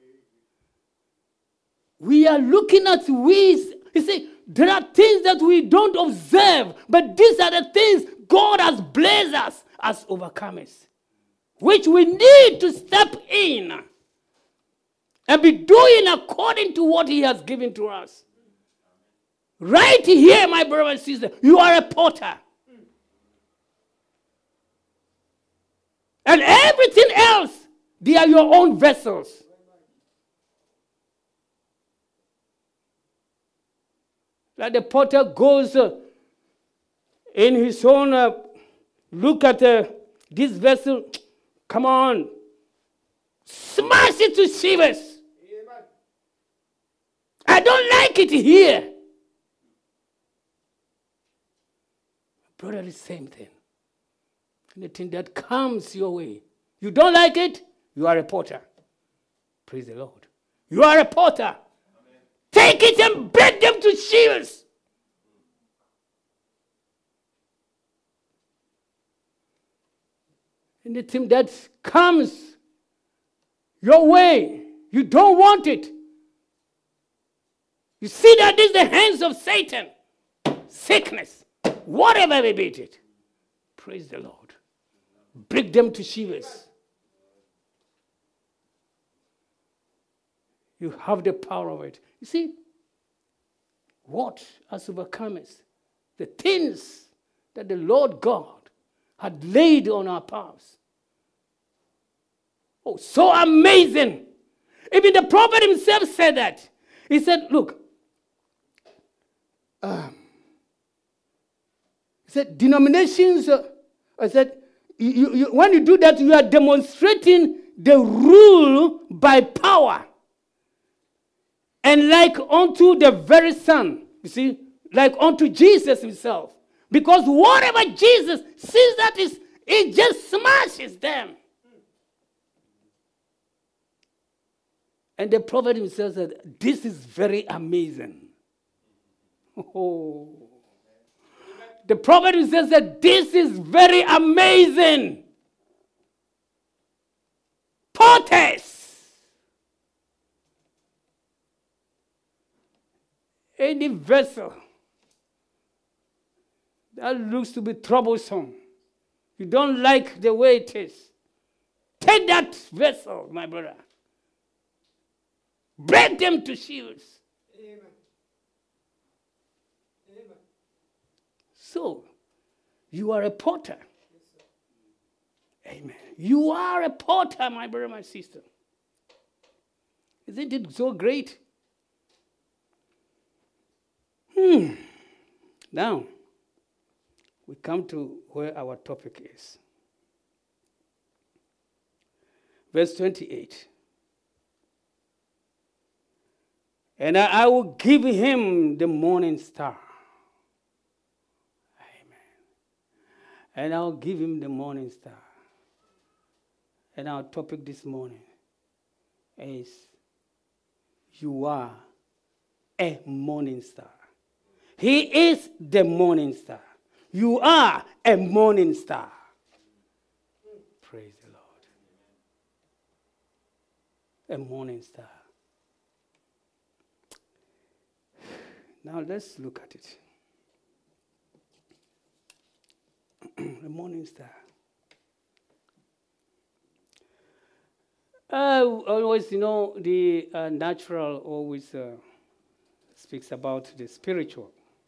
We are looking at ways. You see, there are things that we don't observe, but these are the things God has blessed us as overcomers, which we need to step in and be doing according to what he has given to us. Right here, my brother and sister, you are a potter. And everything else, they are your own vessels. Like the potter goes in his own, look at this vessel, come on, smash it to shivers. Amen. I don't like it here. Brother, the same thing. Anything that comes your way, you don't like it, you are a potter. Praise the Lord. You are a potter. Amen. Take it and break them to shivers. Anything that comes your way, you don't want it. You see that this is the hands of Satan. Sickness, whatever may be it. Praise the Lord. Break them to shivers. You have the power of it. You see, what as overcomers, the things that the Lord God had laid on our paths. Oh, so amazing. Even the prophet himself said that. He said, look, he said, denominations, I said, when you do that, you are demonstrating the rule by power. And like unto the very Son, you see, like unto Jesus himself. Because whatever Jesus sees that is, it just smashes them. And the prophet himself said, this is very amazing. Oh. The prophet himself said, this is very amazing. Potters. Any vessel that looks to be troublesome, you don't like the way it is, take that vessel, my brother. Break them to shivers. Amen. Amen. So, you are a potter. Yes, amen. You are a potter, my brother, my sister. Isn't it so great? Now, we come to where our topic is. Verse 28. And I will give him the morning star. Amen. And I'll give him the morning star. And our topic this morning is, you are a morning star. He is the morning star. You are a morning star. Praise the Lord. A morning star. Now let's look at it. A morning star. Always, the natural always speaks about the spiritual.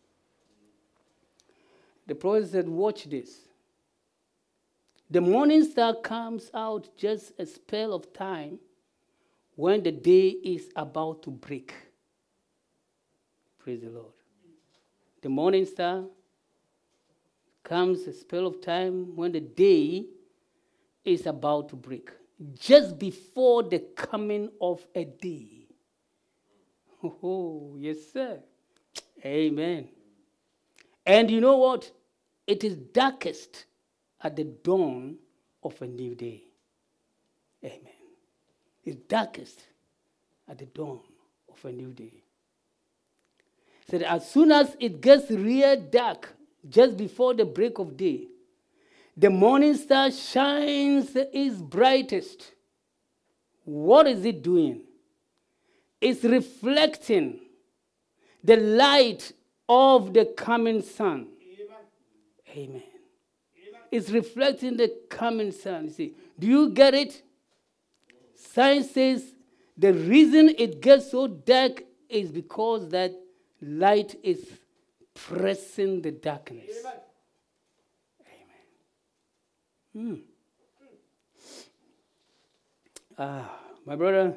The prophet said, watch this. The morning star comes out just a spell of time when the day is about to break. Praise the Lord. The morning star comes a spell of time when the day is about to break. Just before the coming of a day. Oh, yes, sir. Amen. And you know what? It is darkest at the dawn of a new day. Amen. It's darkest at the dawn of a new day. So that as soon as it gets real dark, just before the break of day, the morning star shines its brightest. What is it doing? It's reflecting the light of the coming sun. Amen. Amen. It's reflecting the coming sun. You see, do you get it? Science says the reason it gets so dark is because that light is pressing the darkness. Amen. My brother,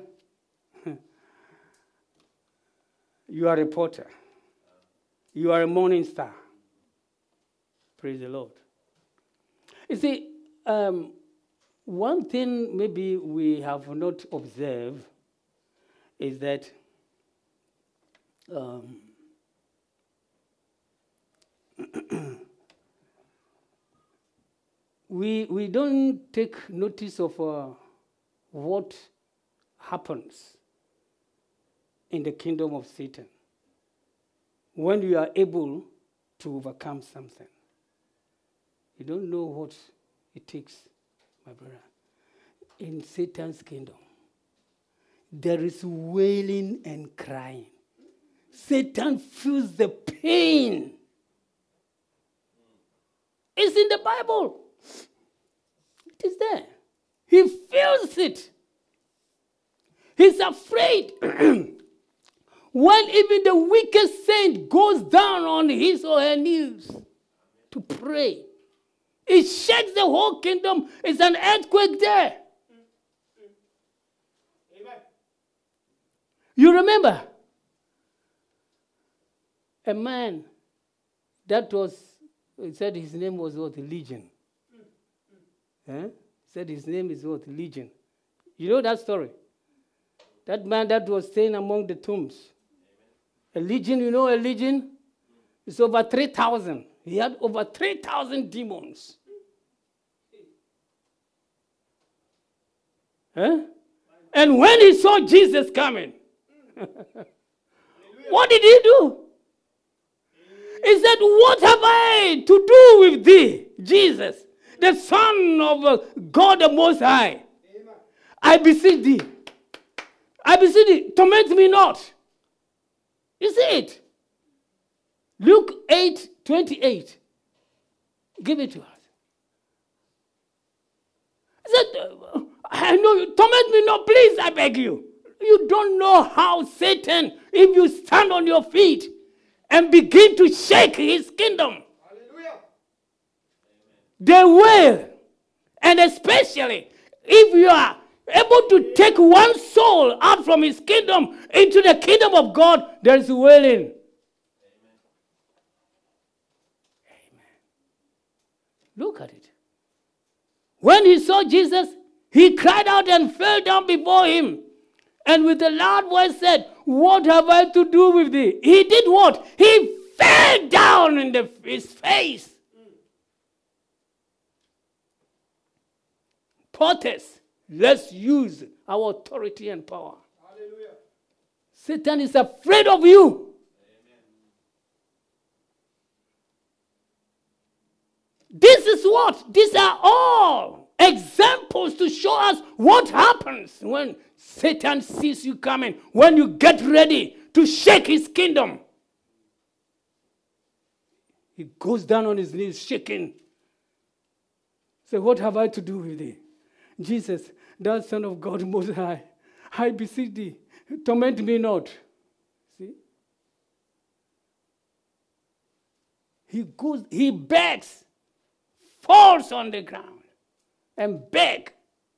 you are a reporter. You are a morning star. Praise the Lord. You see, one thing maybe we have not observed is that we don't take notice of what happens in the kingdom of Satan when you are able to overcome something. You don't know what it takes, my brother. In Satan's kingdom, there is wailing and crying. Satan feels the pain. It's in the Bible. It is there. He feels it. He's afraid. When even the weakest saint goes down on his or her knees to pray, it shakes the whole kingdom. It's an earthquake there. Amen. You remember a man that said his name was what? Legion. Said his name is what? Legion. You know that story? That man that was staying among the tombs. A legion, you know a legion? It's over 3,000. He had over 3,000 demons. And when he saw Jesus coming, what did he do? He said, what have I to do with thee, Jesus, the Son of God the Most High? I beseech thee. I beseech thee, torment me not. You see it? Luke 8:28. Give it to us. He said, I know you, torment me not, please, I beg you. You don't know how Satan, if you stand on your feet and begin to shake his kingdom, hallelujah, they will. And especially if you are able to take one soul out from his kingdom into the kingdom of God, there is wailing. Look at it. When he saw Jesus, he cried out and fell down before him. And with a loud voice said, "What have I to do with thee?" He did what? He fell down in his face. Prophets, let's use our authority and power. Hallelujah. Satan is afraid of you. Amen. This is what? These are all examples to show us what happens when Satan sees you coming, when you get ready to shake his kingdom. He goes down on his knees, shaking. Say, "What have I to do with thee? Jesus, thou Son of God Most High, I beseech thee, torment me not." See? He begs, falls on the ground, and begs.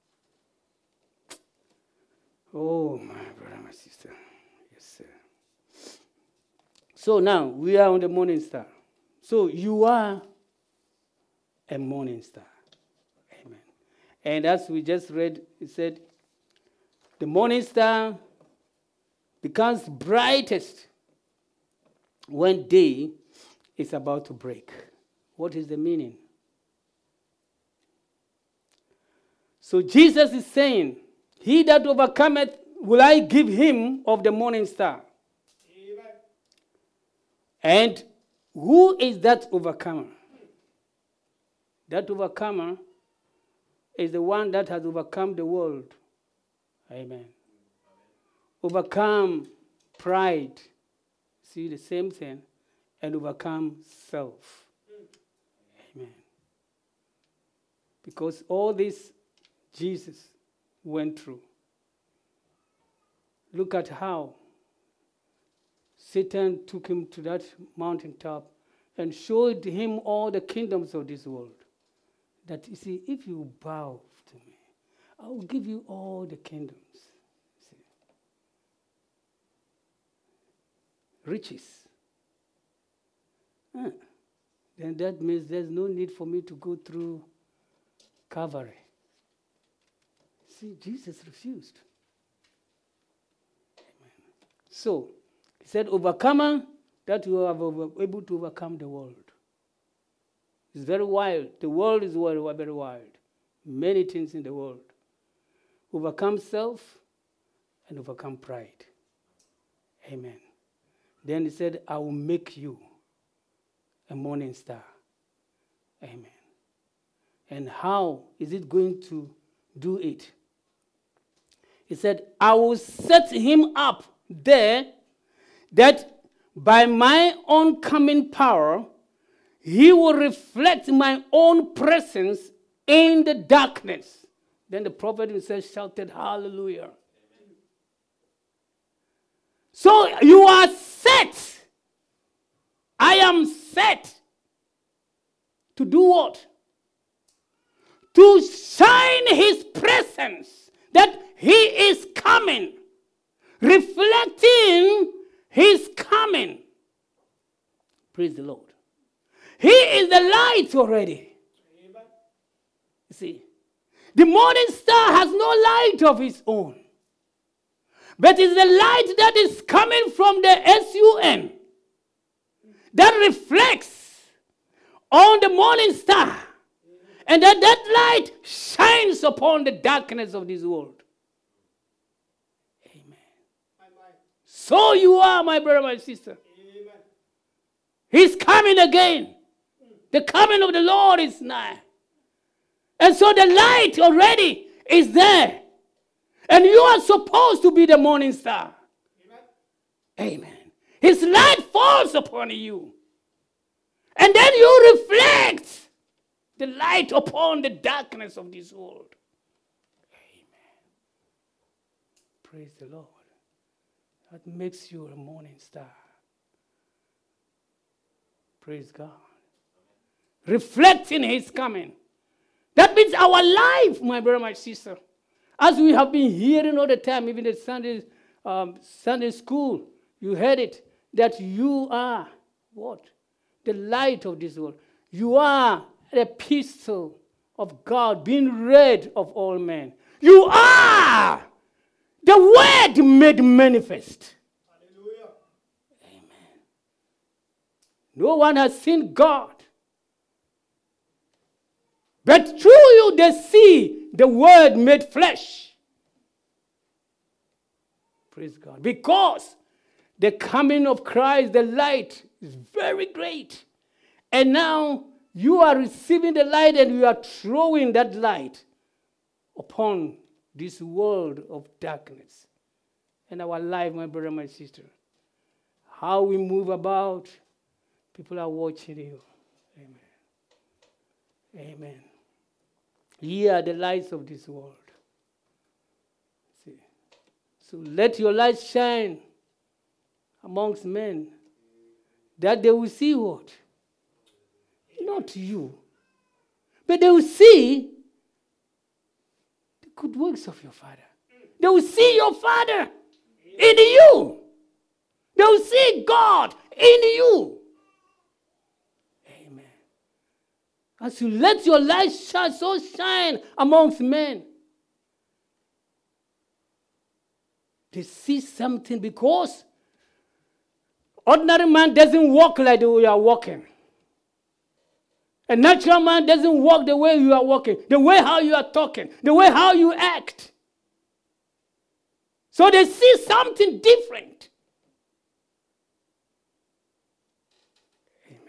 Oh, my brother, my sister. Yes, sir. So now, we are on the morning star. So you are a morning star. Amen. And as we just read, it said, the morning star becomes brightest when day is about to break. What is the meaning? So Jesus is saying, "He that overcometh will I give him of the morning star." Amen. And who is that overcomer? That overcomer is the one that has overcome the world. Amen. Overcome pride. See the same thing. And overcome self. Amen. Because all this Jesus went through. Look at how Satan took him to that mountaintop and showed him all the kingdoms of this world. That, you see, if you bow to me, I will give you all the kingdoms. See? Riches. Then that means there's no need for me to go through Calvary. See, Jesus refused. Amen. So, he said, overcomer, that you are able to overcome the world. It's very wild. The world is very wild. Many things in the world. Overcome self and overcome pride. Amen. Then he said, I will make you a morning star. Amen. And how is it going to do it? He said, I will set him up there that by my own coming power, he will reflect my own presence in the darkness. Then the prophet himself shouted, hallelujah. Amen. So you are set. I am set. To do what? To shine his presence. That he is coming. Reflecting his coming. Praise the Lord. He is the light already. Amen. You see, the morning star has no light of its own. But it's the light that is coming from the sun that reflects on the morning star. And that light shines upon the darkness of this world. Amen. So you are, my brother, my sister. Amen. He's coming again. The coming of the Lord is nigh. And so the light already is there. And you are supposed to be the morning star. Amen. Amen. His light falls upon you. And then you reflect the light upon the darkness of this world. Amen. Praise the Lord. That makes you a morning star. Praise God. Reflecting his coming. That means our life, my brother, my sister. As we have been hearing all the time, even at Sunday school, you heard it, that you are what? The light of this world. You are the epistle of God being read of all men. You are the Word made manifest. Hallelujah. Amen. No one has seen God. But through you they see the Word made flesh. Praise God. Because the coming of Christ, the light, is very great. And now you are receiving the light and you are throwing that light upon this world of darkness. And our life, my brother, my sister, how we move about, people are watching you. Amen. Amen. Ye are the lights of this world. See. So let your light shine amongst men, that they will see what? Not you, but they will see the good works of your Father. They will see your Father in you. They will see God in you. Amen. As you let your light shine, so shine amongst men. They see something, because ordinary man doesn't walk like the way you are walking. A natural man doesn't walk the way you are walking, the way how you are talking, the way how you act. So they see something different. Amen.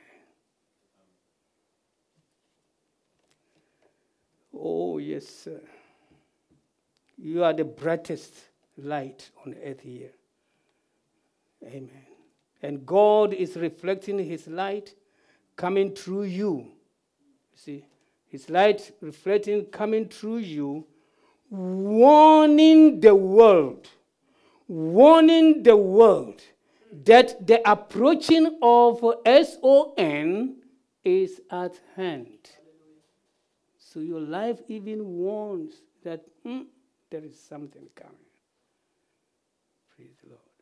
Oh, yes, sir. You are the brightest light on earth here. Amen. And God is reflecting his light coming through you. See, his light reflecting, coming through you, warning the world that the approaching of SON is at hand. So your life even warns that there is something coming. Praise the Lord.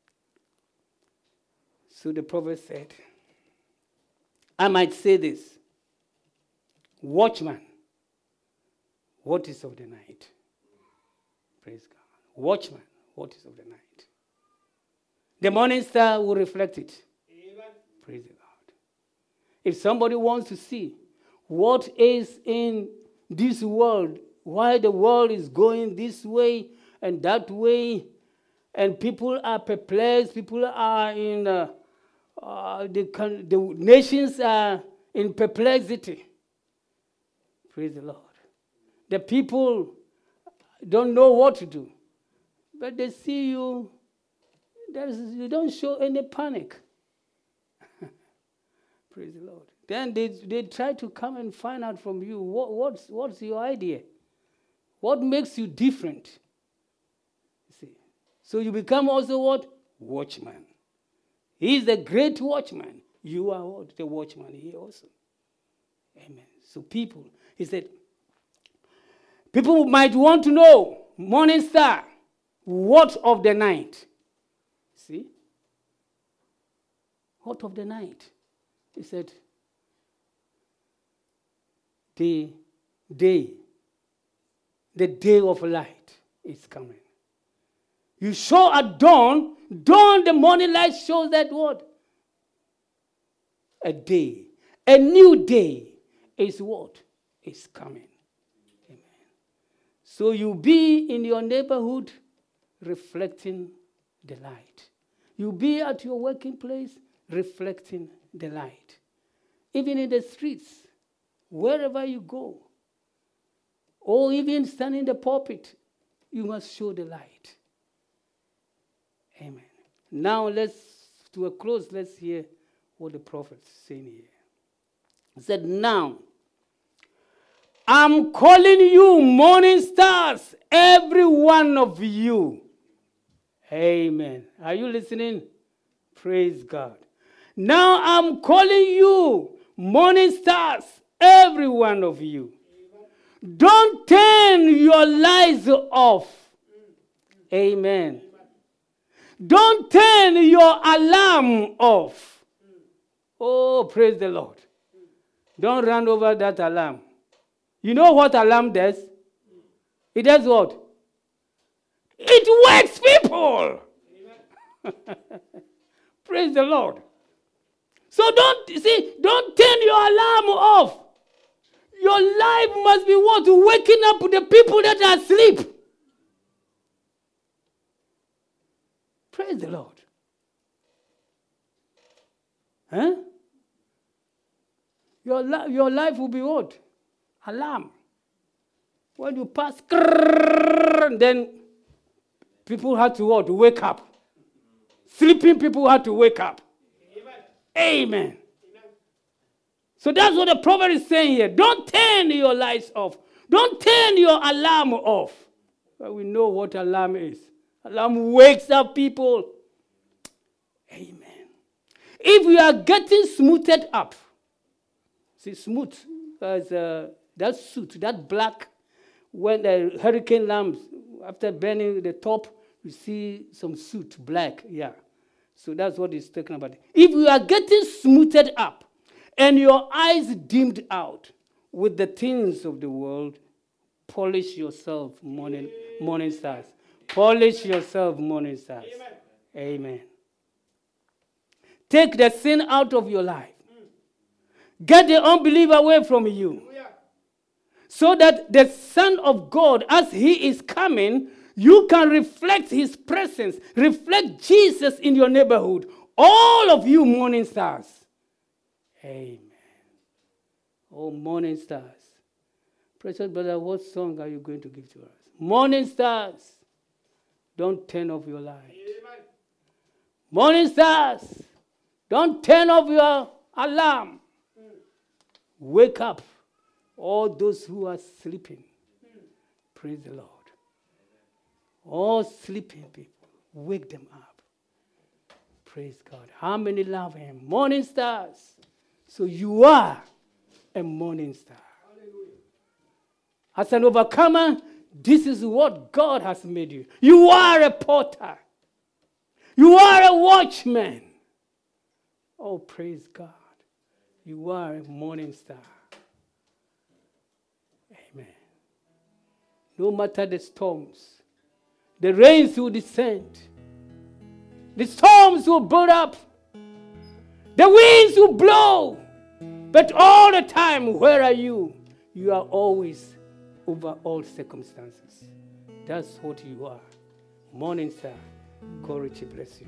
So the prophet said, I might say this, watchman, what is of the night? Praise God. Watchman, what is of the night? The morning star will reflect it. Amen. Praise God. If somebody wants to see what is in this world, why the world is going this way and that way, and people are perplexed, people are in, the nations are in perplexity. Praise the Lord. The people don't know what to do, but they see you. You don't show any panic. Praise the Lord. Then they try to come and find out from you what's your idea, what makes you different. You see, so you become also what? Watchman. He's the great watchman. You are what? The watchman here also. Amen. So people, he said, people might want to know, morning star, what of the night? See? What of the night? He said, the day of light is coming. You show at dawn, the morning light shows that what? A day. A new day is what? Is coming. Amen. So you be in your neighborhood reflecting the light. You be at your working place reflecting the light. Even in the streets, wherever you go, or even standing in the pulpit, you must show the light. Amen. Now to a close, let's hear what the prophet is saying here. He said, now, I'm calling you morning stars, every one of you. Amen. Are you listening? Praise God. Now I'm calling you morning stars, every one of you. Don't turn your lights off. Amen. Don't turn your alarm off. Oh, praise the Lord. Don't run over that alarm. You know what alarm does? It does what? It wakes people. Praise the Lord. So don't turn your alarm off. Your life must be what? Waking up the people that are asleep. Praise the Lord. Huh? Your life will be what? Alarm. When you pass, then people have to what? Wake up. Sleeping people have to wake up. Amen. So that's what the prophet is saying here. Don't turn your lights off. Don't turn your alarm off. But we know what alarm is. Alarm wakes up people. Amen. If we are getting smoothed up, see, smooth, that suit, that black, when the hurricane lamps, after burning the top, you see some soot, black, yeah. So that's what he's talking about. If you are getting smoothed up and your eyes dimmed out with the things of the world, polish yourself, morning stars. Polish yourself, morning stars. Amen. Amen. Take the sin out of your life. Get the unbeliever away from you. So that the Son of God, as he is coming, you can reflect his presence, reflect Jesus in your neighborhood. All of you morning stars. Amen. Oh, morning stars. Precious brother, what song are you going to give to us? Morning stars. Don't turn off your light. Amen. Morning stars. Don't turn off your alarm. Wake up. All those who are sleeping. Praise the Lord. All sleeping people, wake them up. Praise God. How many love him? Morning stars. So you are a morning star. Hallelujah. As an overcomer, this is what God has made you. You are a porter. You are a watchman. Oh, praise God. You are a morning star. Amen. No matter the storms, the rains will descend. The storms will burn up. The winds will blow. But all the time, where are you? You are always over all circumstances. That's what you are. Morning star. God richly bless you.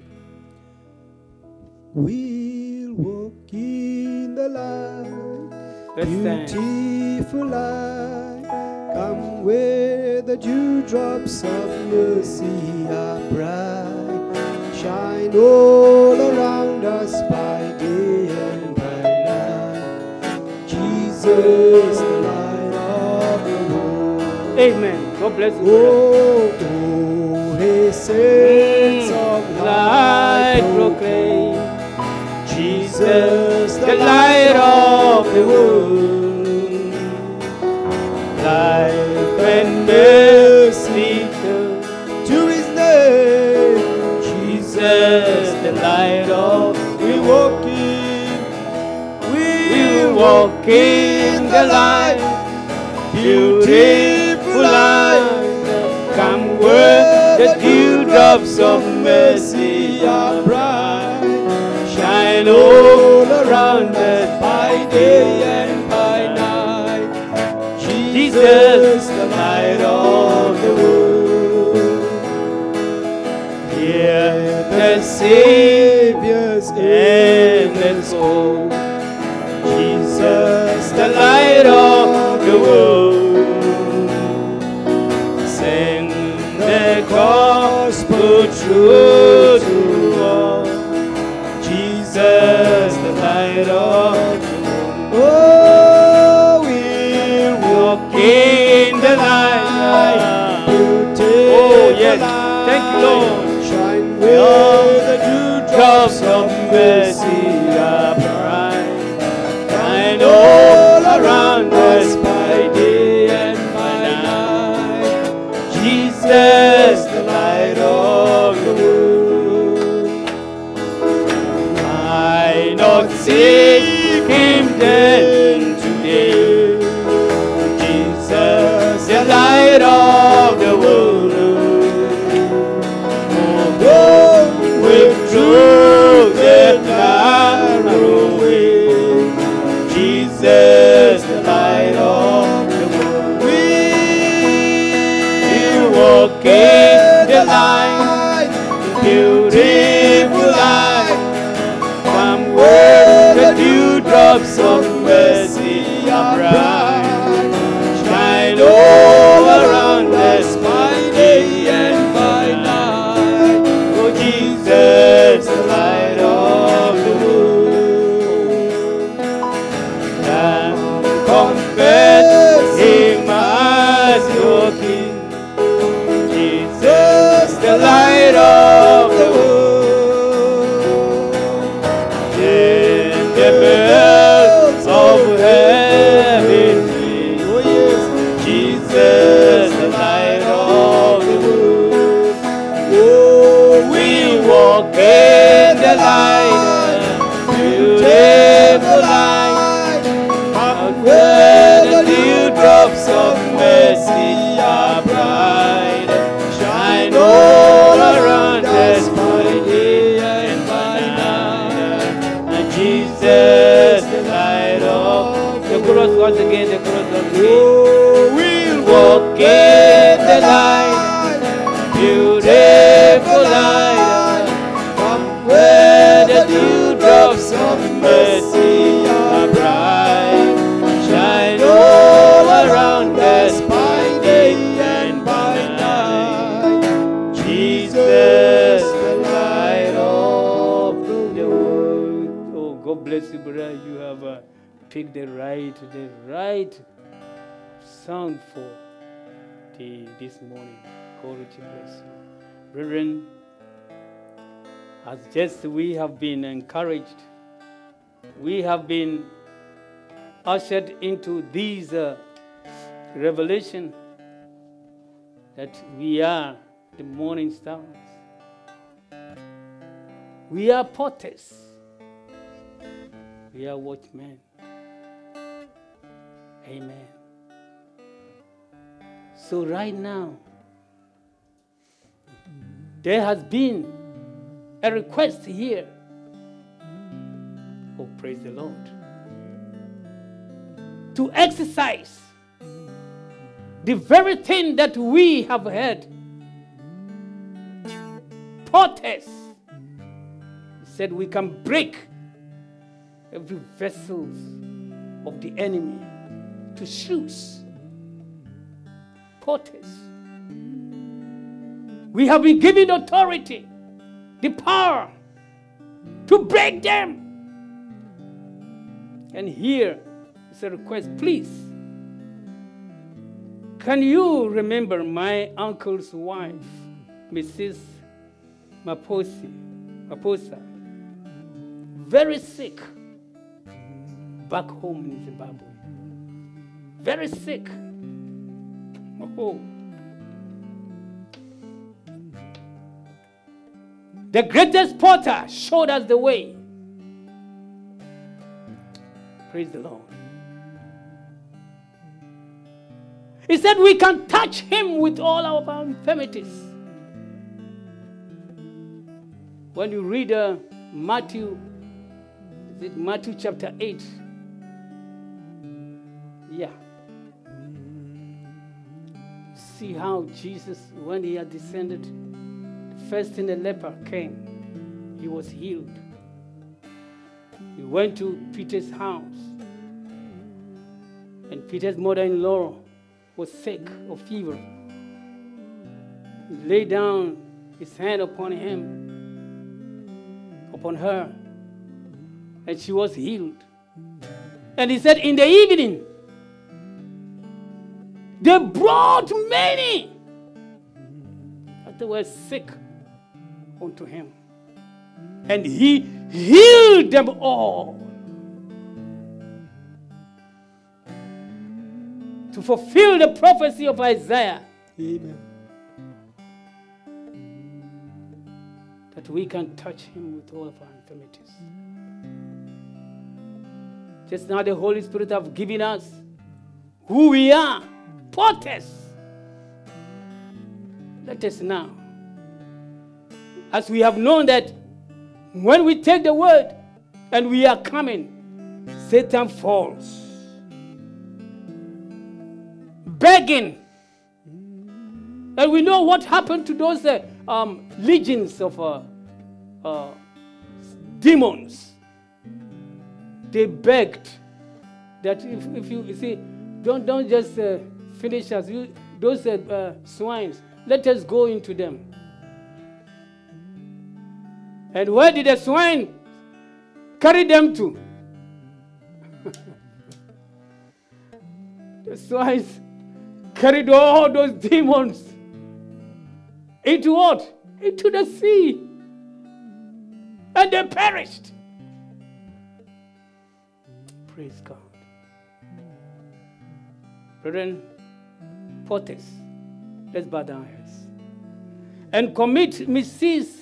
We'll walk in the light, Let's beautiful light. Come where the dewdrops of mercy are bright. Shine all around us by day and by night. Jesus, the light of the world. Amen. God bless you. Oh, oh, hey, saints of light proclaim. Jesus, the light of the world. Life and mercy to his name. Jesus, the light of we walk in the light, beautiful light. Come where the dewdrops of mercy are bright. Shine all around us by day and by night. Jesus, the light of the world. Hear the Savior's endless call. Jesus, the light of the world. Sing the gospel true to all. Jesus, the light of the world. Oh, we'll walk in the light. Oh, yes. Thank you, Lord. Shine where the dewdrops of mercy are bright. Shine all around us by day and by night. Jesus, the light of the world. Why not seek him then to the light, beautiful light. Come where the dewdrops of mercy are bright. Shine all around us by day and by night. Oh Jesus, the light of the world. And confess him as your King. Jesus, the light of the world. In the bells of heaven ring. Oh yes, Jesus, the light of the world. Oh, we walk in the light, beautiful light, out where the dewdrops of mercy are bright. Shine all around us by day and by night. And Jesus, the light of the chorus once again, the chorus once again. Oh, we'll walk in the light, beautiful light, from where the dewdrops of mercy are bright. Shine all around us by day and by night. Jesus, the light of the world. Oh, God bless you, brother. You have picked the right sound for this morning. God richly bless you. Brethren, as just we have been encouraged, we have been ushered into these revelation that we are the morning stars. We are potters. We are watchmen. Amen. So right now, there has been a request here. Oh, praise the Lord. To exercise the very thing that we have heard. Potters. He said we can break every vessel of the enemy to shoes. Potters. We have been given authority, the power to break them. And here is a request, please. Can you remember my uncle's wife, Mrs. Maposa? Very sick back home in Zimbabwe. Very sick. Oh. The greatest potter showed us the way. Praise the Lord. He said we can touch him with all our infirmities. When you read Matthew chapter 8. Yeah. See how Jesus, when he had descended, first thing the leper came, he was healed. He went to Peter's house, and Peter's mother-in-law was sick of fever. He laid down his hand upon her, and she was healed. And he said, in the evening, they brought many that they were sick unto him. And he healed them all. To fulfill the prophecy of Isaiah. Amen. That we can touch him with all of our infirmities. Just now the Holy Spirit have given us who we are. Potters. Let us now, as we have known that when we take the word and we are coming, Satan falls. Begging. And we know what happened to those legions of demons. They begged that if you see, don't just finish us. Those swines, let us go into them. And where did the swine carry them to? The swines carried all those demons into what? Into the sea. And they perished. Praise God. Brethren, porters, let's bow down our heads. And commit Mrs.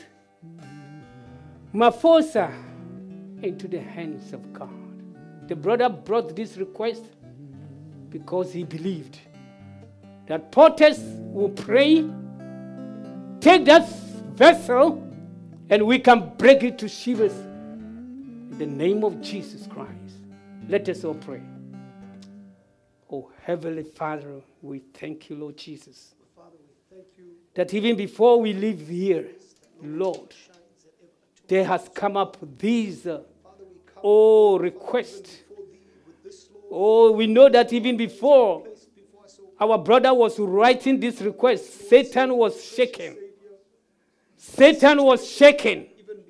Mafosa into the hands of God. The brother brought this request because he believed that porters will pray, take that vessel, and we can break it to shivers in the name of Jesus Christ. Let us all pray. Oh, Heavenly Father, we thank you, Lord Jesus, Father, we thank you. that even before we leave here, Lord, there has come up these requests. Oh, we know that even before our brother was writing this request, Satan was shaken. Satan was shaken.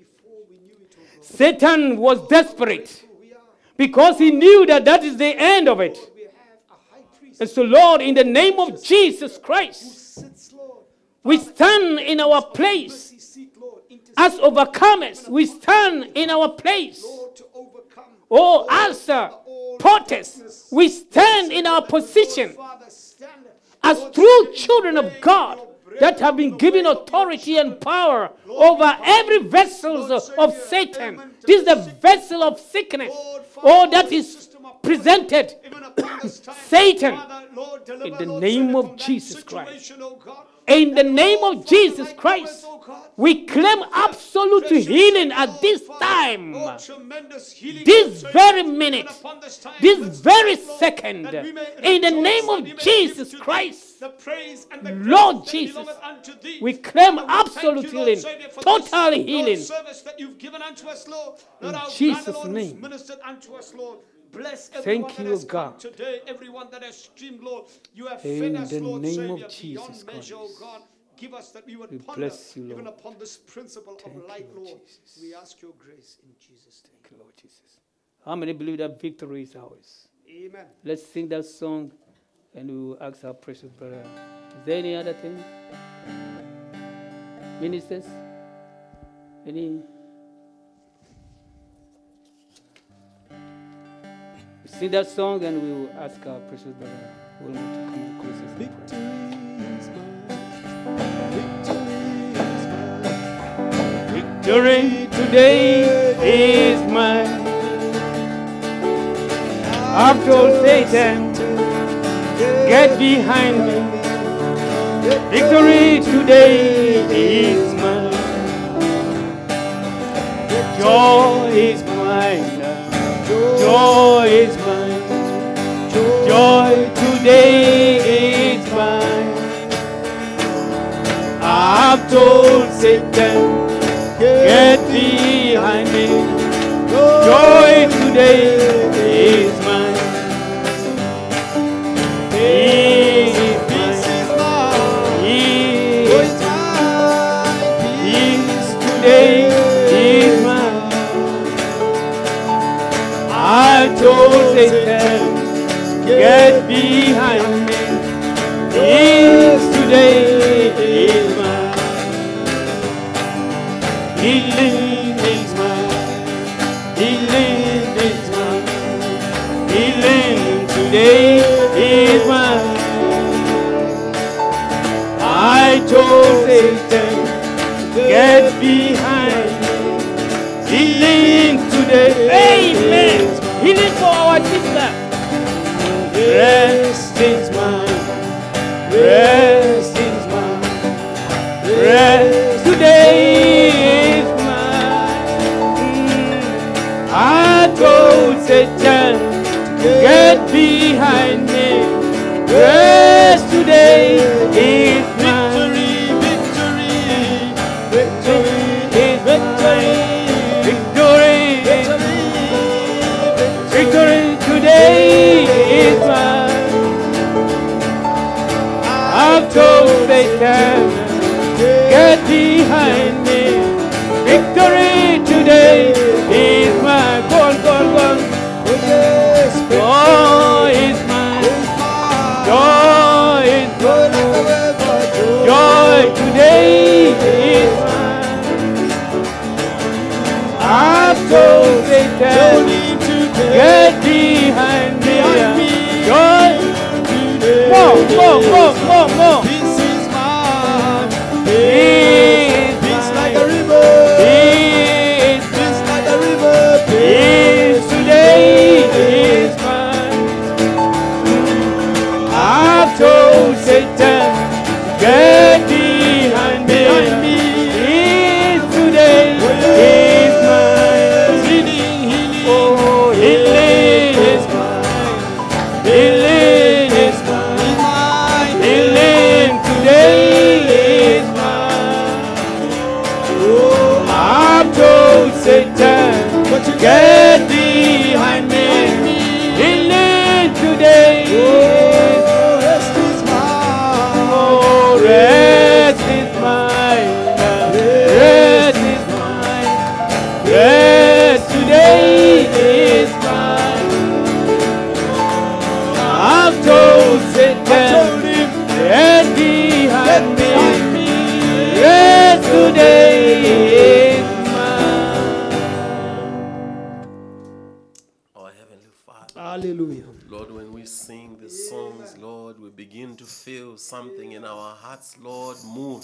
Satan was desperate because he knew that that is the end of it. And so, Lord, in the name of Jesus Christ, we stand in our place. As overcomers, we stand in our place. Oh, as porters, we stand in our position as true children of God that have been given authority and power over every vessel of Satan. This is the vessel of sickness. Oh, that is presented Satan in the name of Jesus Christ. In the name of Jesus Christ, we claim absolute healing at this time, this very minute, this very second. In the name of Jesus Christ, Lord Jesus, we claim absolute healing, total healing. In Jesus' name. Thank you, God. Today, everyone that has streamed, Lord, you have In fed us, the Lord, name Savior, of Jesus beyond Christ. measure, oh God. Give us that we would We ponder bless you, even Lord. upon this principle Thank of you, light, Lord Lord. Jesus. We ask your grace in Jesus' name. Thank you, Lord Jesus. How many believe that victory is ours? Amen. Let's sing that song and we will ask our precious brother. Is there any other thing? Ministers? Any? We sing that song and we will ask our precious brother Wilma to come and close us in prayer. Victory today is mine. I've told Satan, get behind me. Victory today is mine. Joy is mine. Joy is mine. Joy today is mine. I've told Satan, get behind me. Joy today is mine. Peace is mine. Peace today is mine. I told Satan, get behind me. Peace today is mine. Healing is mine. Healing is mine. Healing today is mine. I told Satan, get behind me. Healing today. Amen. Healing for our sister. Rest is mine. Rest is mine. Rest today is mine. I told Satan, get behind me. Rest today is mine. I've told Satan, get behind me. Victory today is mine. Go on, go on, go on. Joy is mine. Joy is mine. Joy today is mine. I've told Satan, get behind me. Joy. More. Peace is mine. Peace like a river. Peace like a river. Peace today is mine. I've told Satan, get behind me. Peace today is mine. Healing. Oh, healing is mine. Healing is mine. Healing today is mine. Oh, I've told Satan, but you get behind me. Healing today is Oh, rest is mine. oh, rest is mine. Rest is mine. Rest today is mine. I've told Satan, get behind me. Rest today is mine. Our Heavenly Father, Hallelujah. Lord, when we sing these songs, Lord, we begin to feel something in our hearts, Lord, move.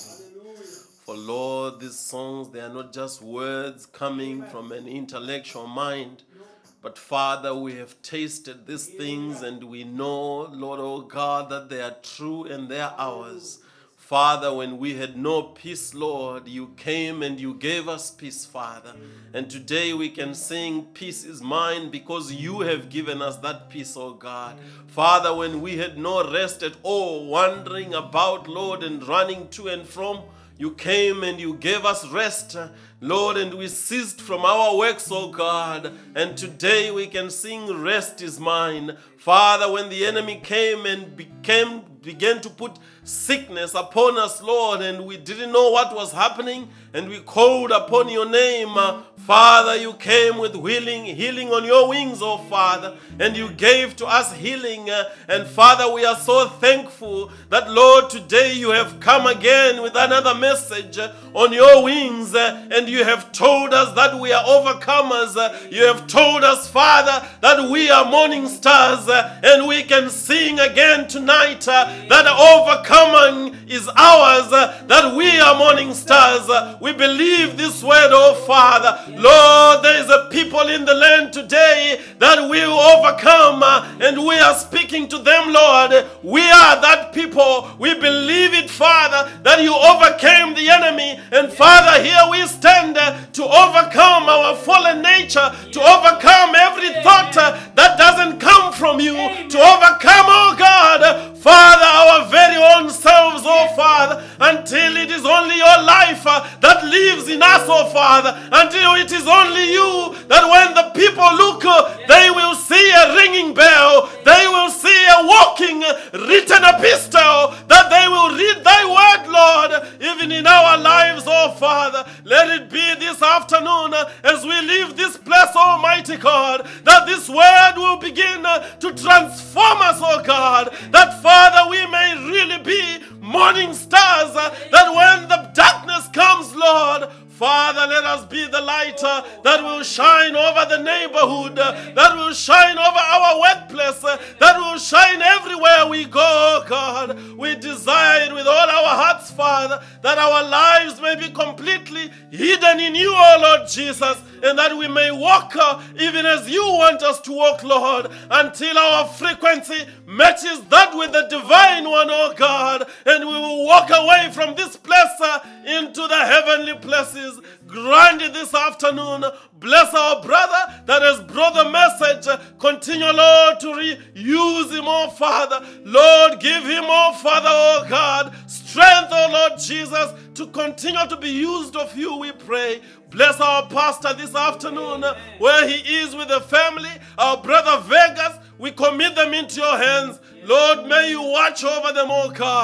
For Lord, these songs, they are not just words coming from an intellectual mind, but Father, we have tasted these things and we know, Lord, oh God, that they are true and they are ours. Father, when we had no peace, Lord, you came and you gave us peace, Father. And today we can sing, peace is mine, because you have given us that peace, oh God. Father, when we had no rest at all, wandering about, Lord, and running to and from, you came and you gave us rest, Lord, and we ceased from our works, oh God. And today we can sing, rest is mine. Father, when the enemy came and began to put sickness upon us, Lord, and we didn't know what was happening, and we called upon your name, Father, you came with healing on your wings, oh Father, and you gave to us healing. And Father, we are so thankful that, Lord, today you have come again with another message on your wings, and you have told us that we are overcomers. You have told us, Father, that we are morning stars, and we can sing again tonight that overcoming is ours, that we are morning stars. We believe this word, oh Father. Lord, there is a people in the land today that will overcome, and we are speaking to them, Lord. We are that people. We believe it, Father, that you overcame the enemy. And Father, here we stand to overcome our fallen nature, to overcome every thought that doesn't come from you, to overcome, oh God, Father, our very own selves, oh Father, until it is only your life that lives in us, oh Father, until it is only you that when the people look, they will see a ringing bell, they will see a walking written epistle, that they will read thy word, Lord, even in our lives, oh Father. Let it be this afternoon as we leave this place, Almighty God, that this word will begin to transform us, oh God, that Father, we may really be morning stars, that when the darkness comes, Lord, Father, let us be the light that will shine over the neighborhood, that will shine over our workplace, that will shine everywhere we go, God. We desire it with all our hearts, Father, that our lives may be completely hidden in you, O Lord Jesus, and that we may walk even as you want us to walk, Lord, until our frequency matches that with the divine one, O God, and we will walk away from this place into the heavenly places. Grant it this afternoon. Bless our brother that has brought the message. Continue, Lord, to use him, oh Father. Lord, give him, oh Father, oh God, strength, oh Lord Jesus, to continue to be used of you, we pray. Bless our pastor this afternoon, where he is with the family, our brother Vegas. We commit them into your hands. Lord, may you watch over them, oh God.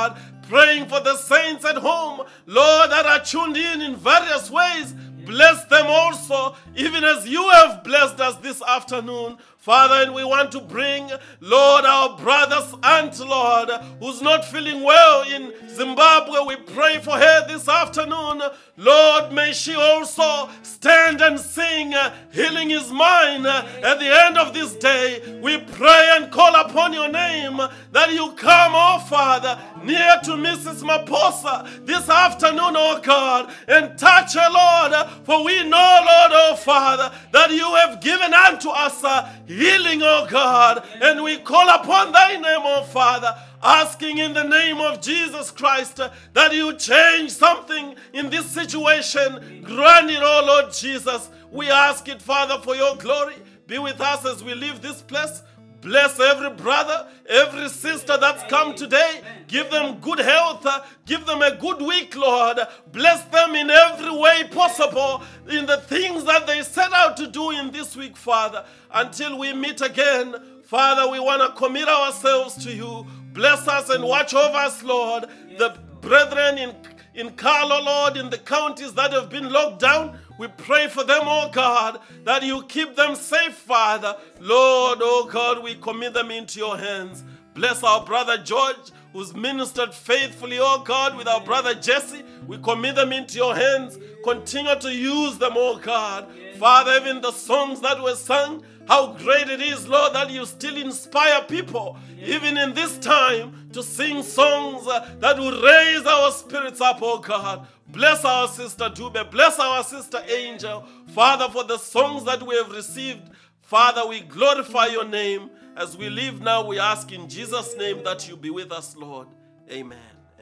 praying for the saints at home, Lord, that are tuned in various ways. Bless them also, even as you have blessed us this afternoon. Father, and we want to bring, Lord, our brother's aunt, Lord, who's not feeling well in Zimbabwe. We pray for her this afternoon. Lord, may she also stand and sing, healing is mine. At the end of this day, we pray and call upon your name that you come, oh Father, near to Mrs. Maposa this afternoon, oh God, and touch her, Lord, for we know, Lord, oh Father, that you have given unto us healing, oh God, and we call upon thy name, oh Father, asking in the name of Jesus Christ that you change something in this situation. Grant it, oh Lord Jesus. We ask it, Father, for your glory. Be with us as we leave this place. Bless every brother, every sister that's come today. Give them good health. Give them a good week, Lord. Bless them in every way possible in the things that they set out to do in this week, Father. Until we meet again, Father, we want to commit ourselves to you. Bless us and watch over us, Lord. The brethren in Carlo, Lord, in the counties that have been locked down, we pray for them, oh God, that you keep them safe, Father. Lord, oh God, we commit them into your hands. Bless our brother George, who's ministered faithfully, oh God, with our brother Jesse. We commit them into your hands. Continue to use them, oh God. Father, even the songs that were sung, how great it is, Lord, that you still inspire people, even in this time, to sing songs that will raise our spirits up, oh God. Bless our sister Dube. Bless our sister Angel. Father, for the songs that we have received, Father, we glorify your name. As we leave now, we ask in Jesus' name that you be with us, Lord. Amen.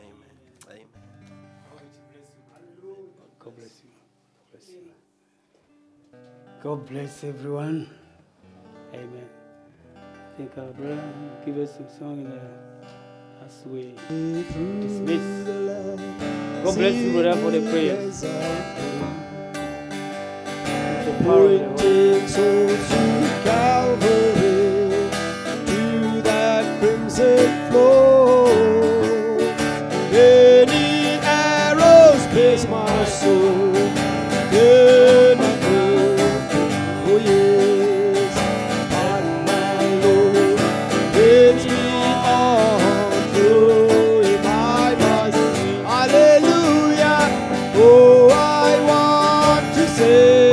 Amen. Amen. God bless you. Bless you. God bless everyone. Amen. I think our brother give us some song as we dismiss. God bless you, brother, for the prayers. The power of the Holy Pointing souls to Calvary, to that crimson flow. Any arrows pierce my soul, turn my hope, oh yes, but my Lord bids me on through in my voice. Hallelujah, oh I want to say.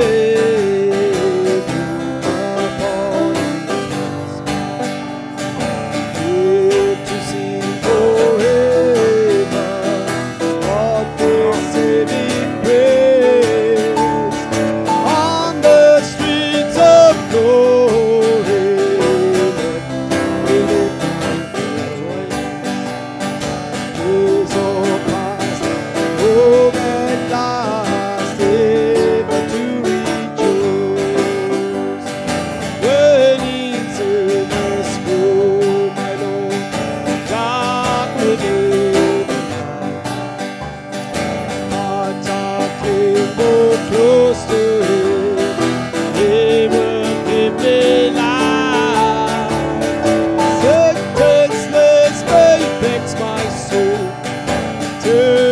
Turn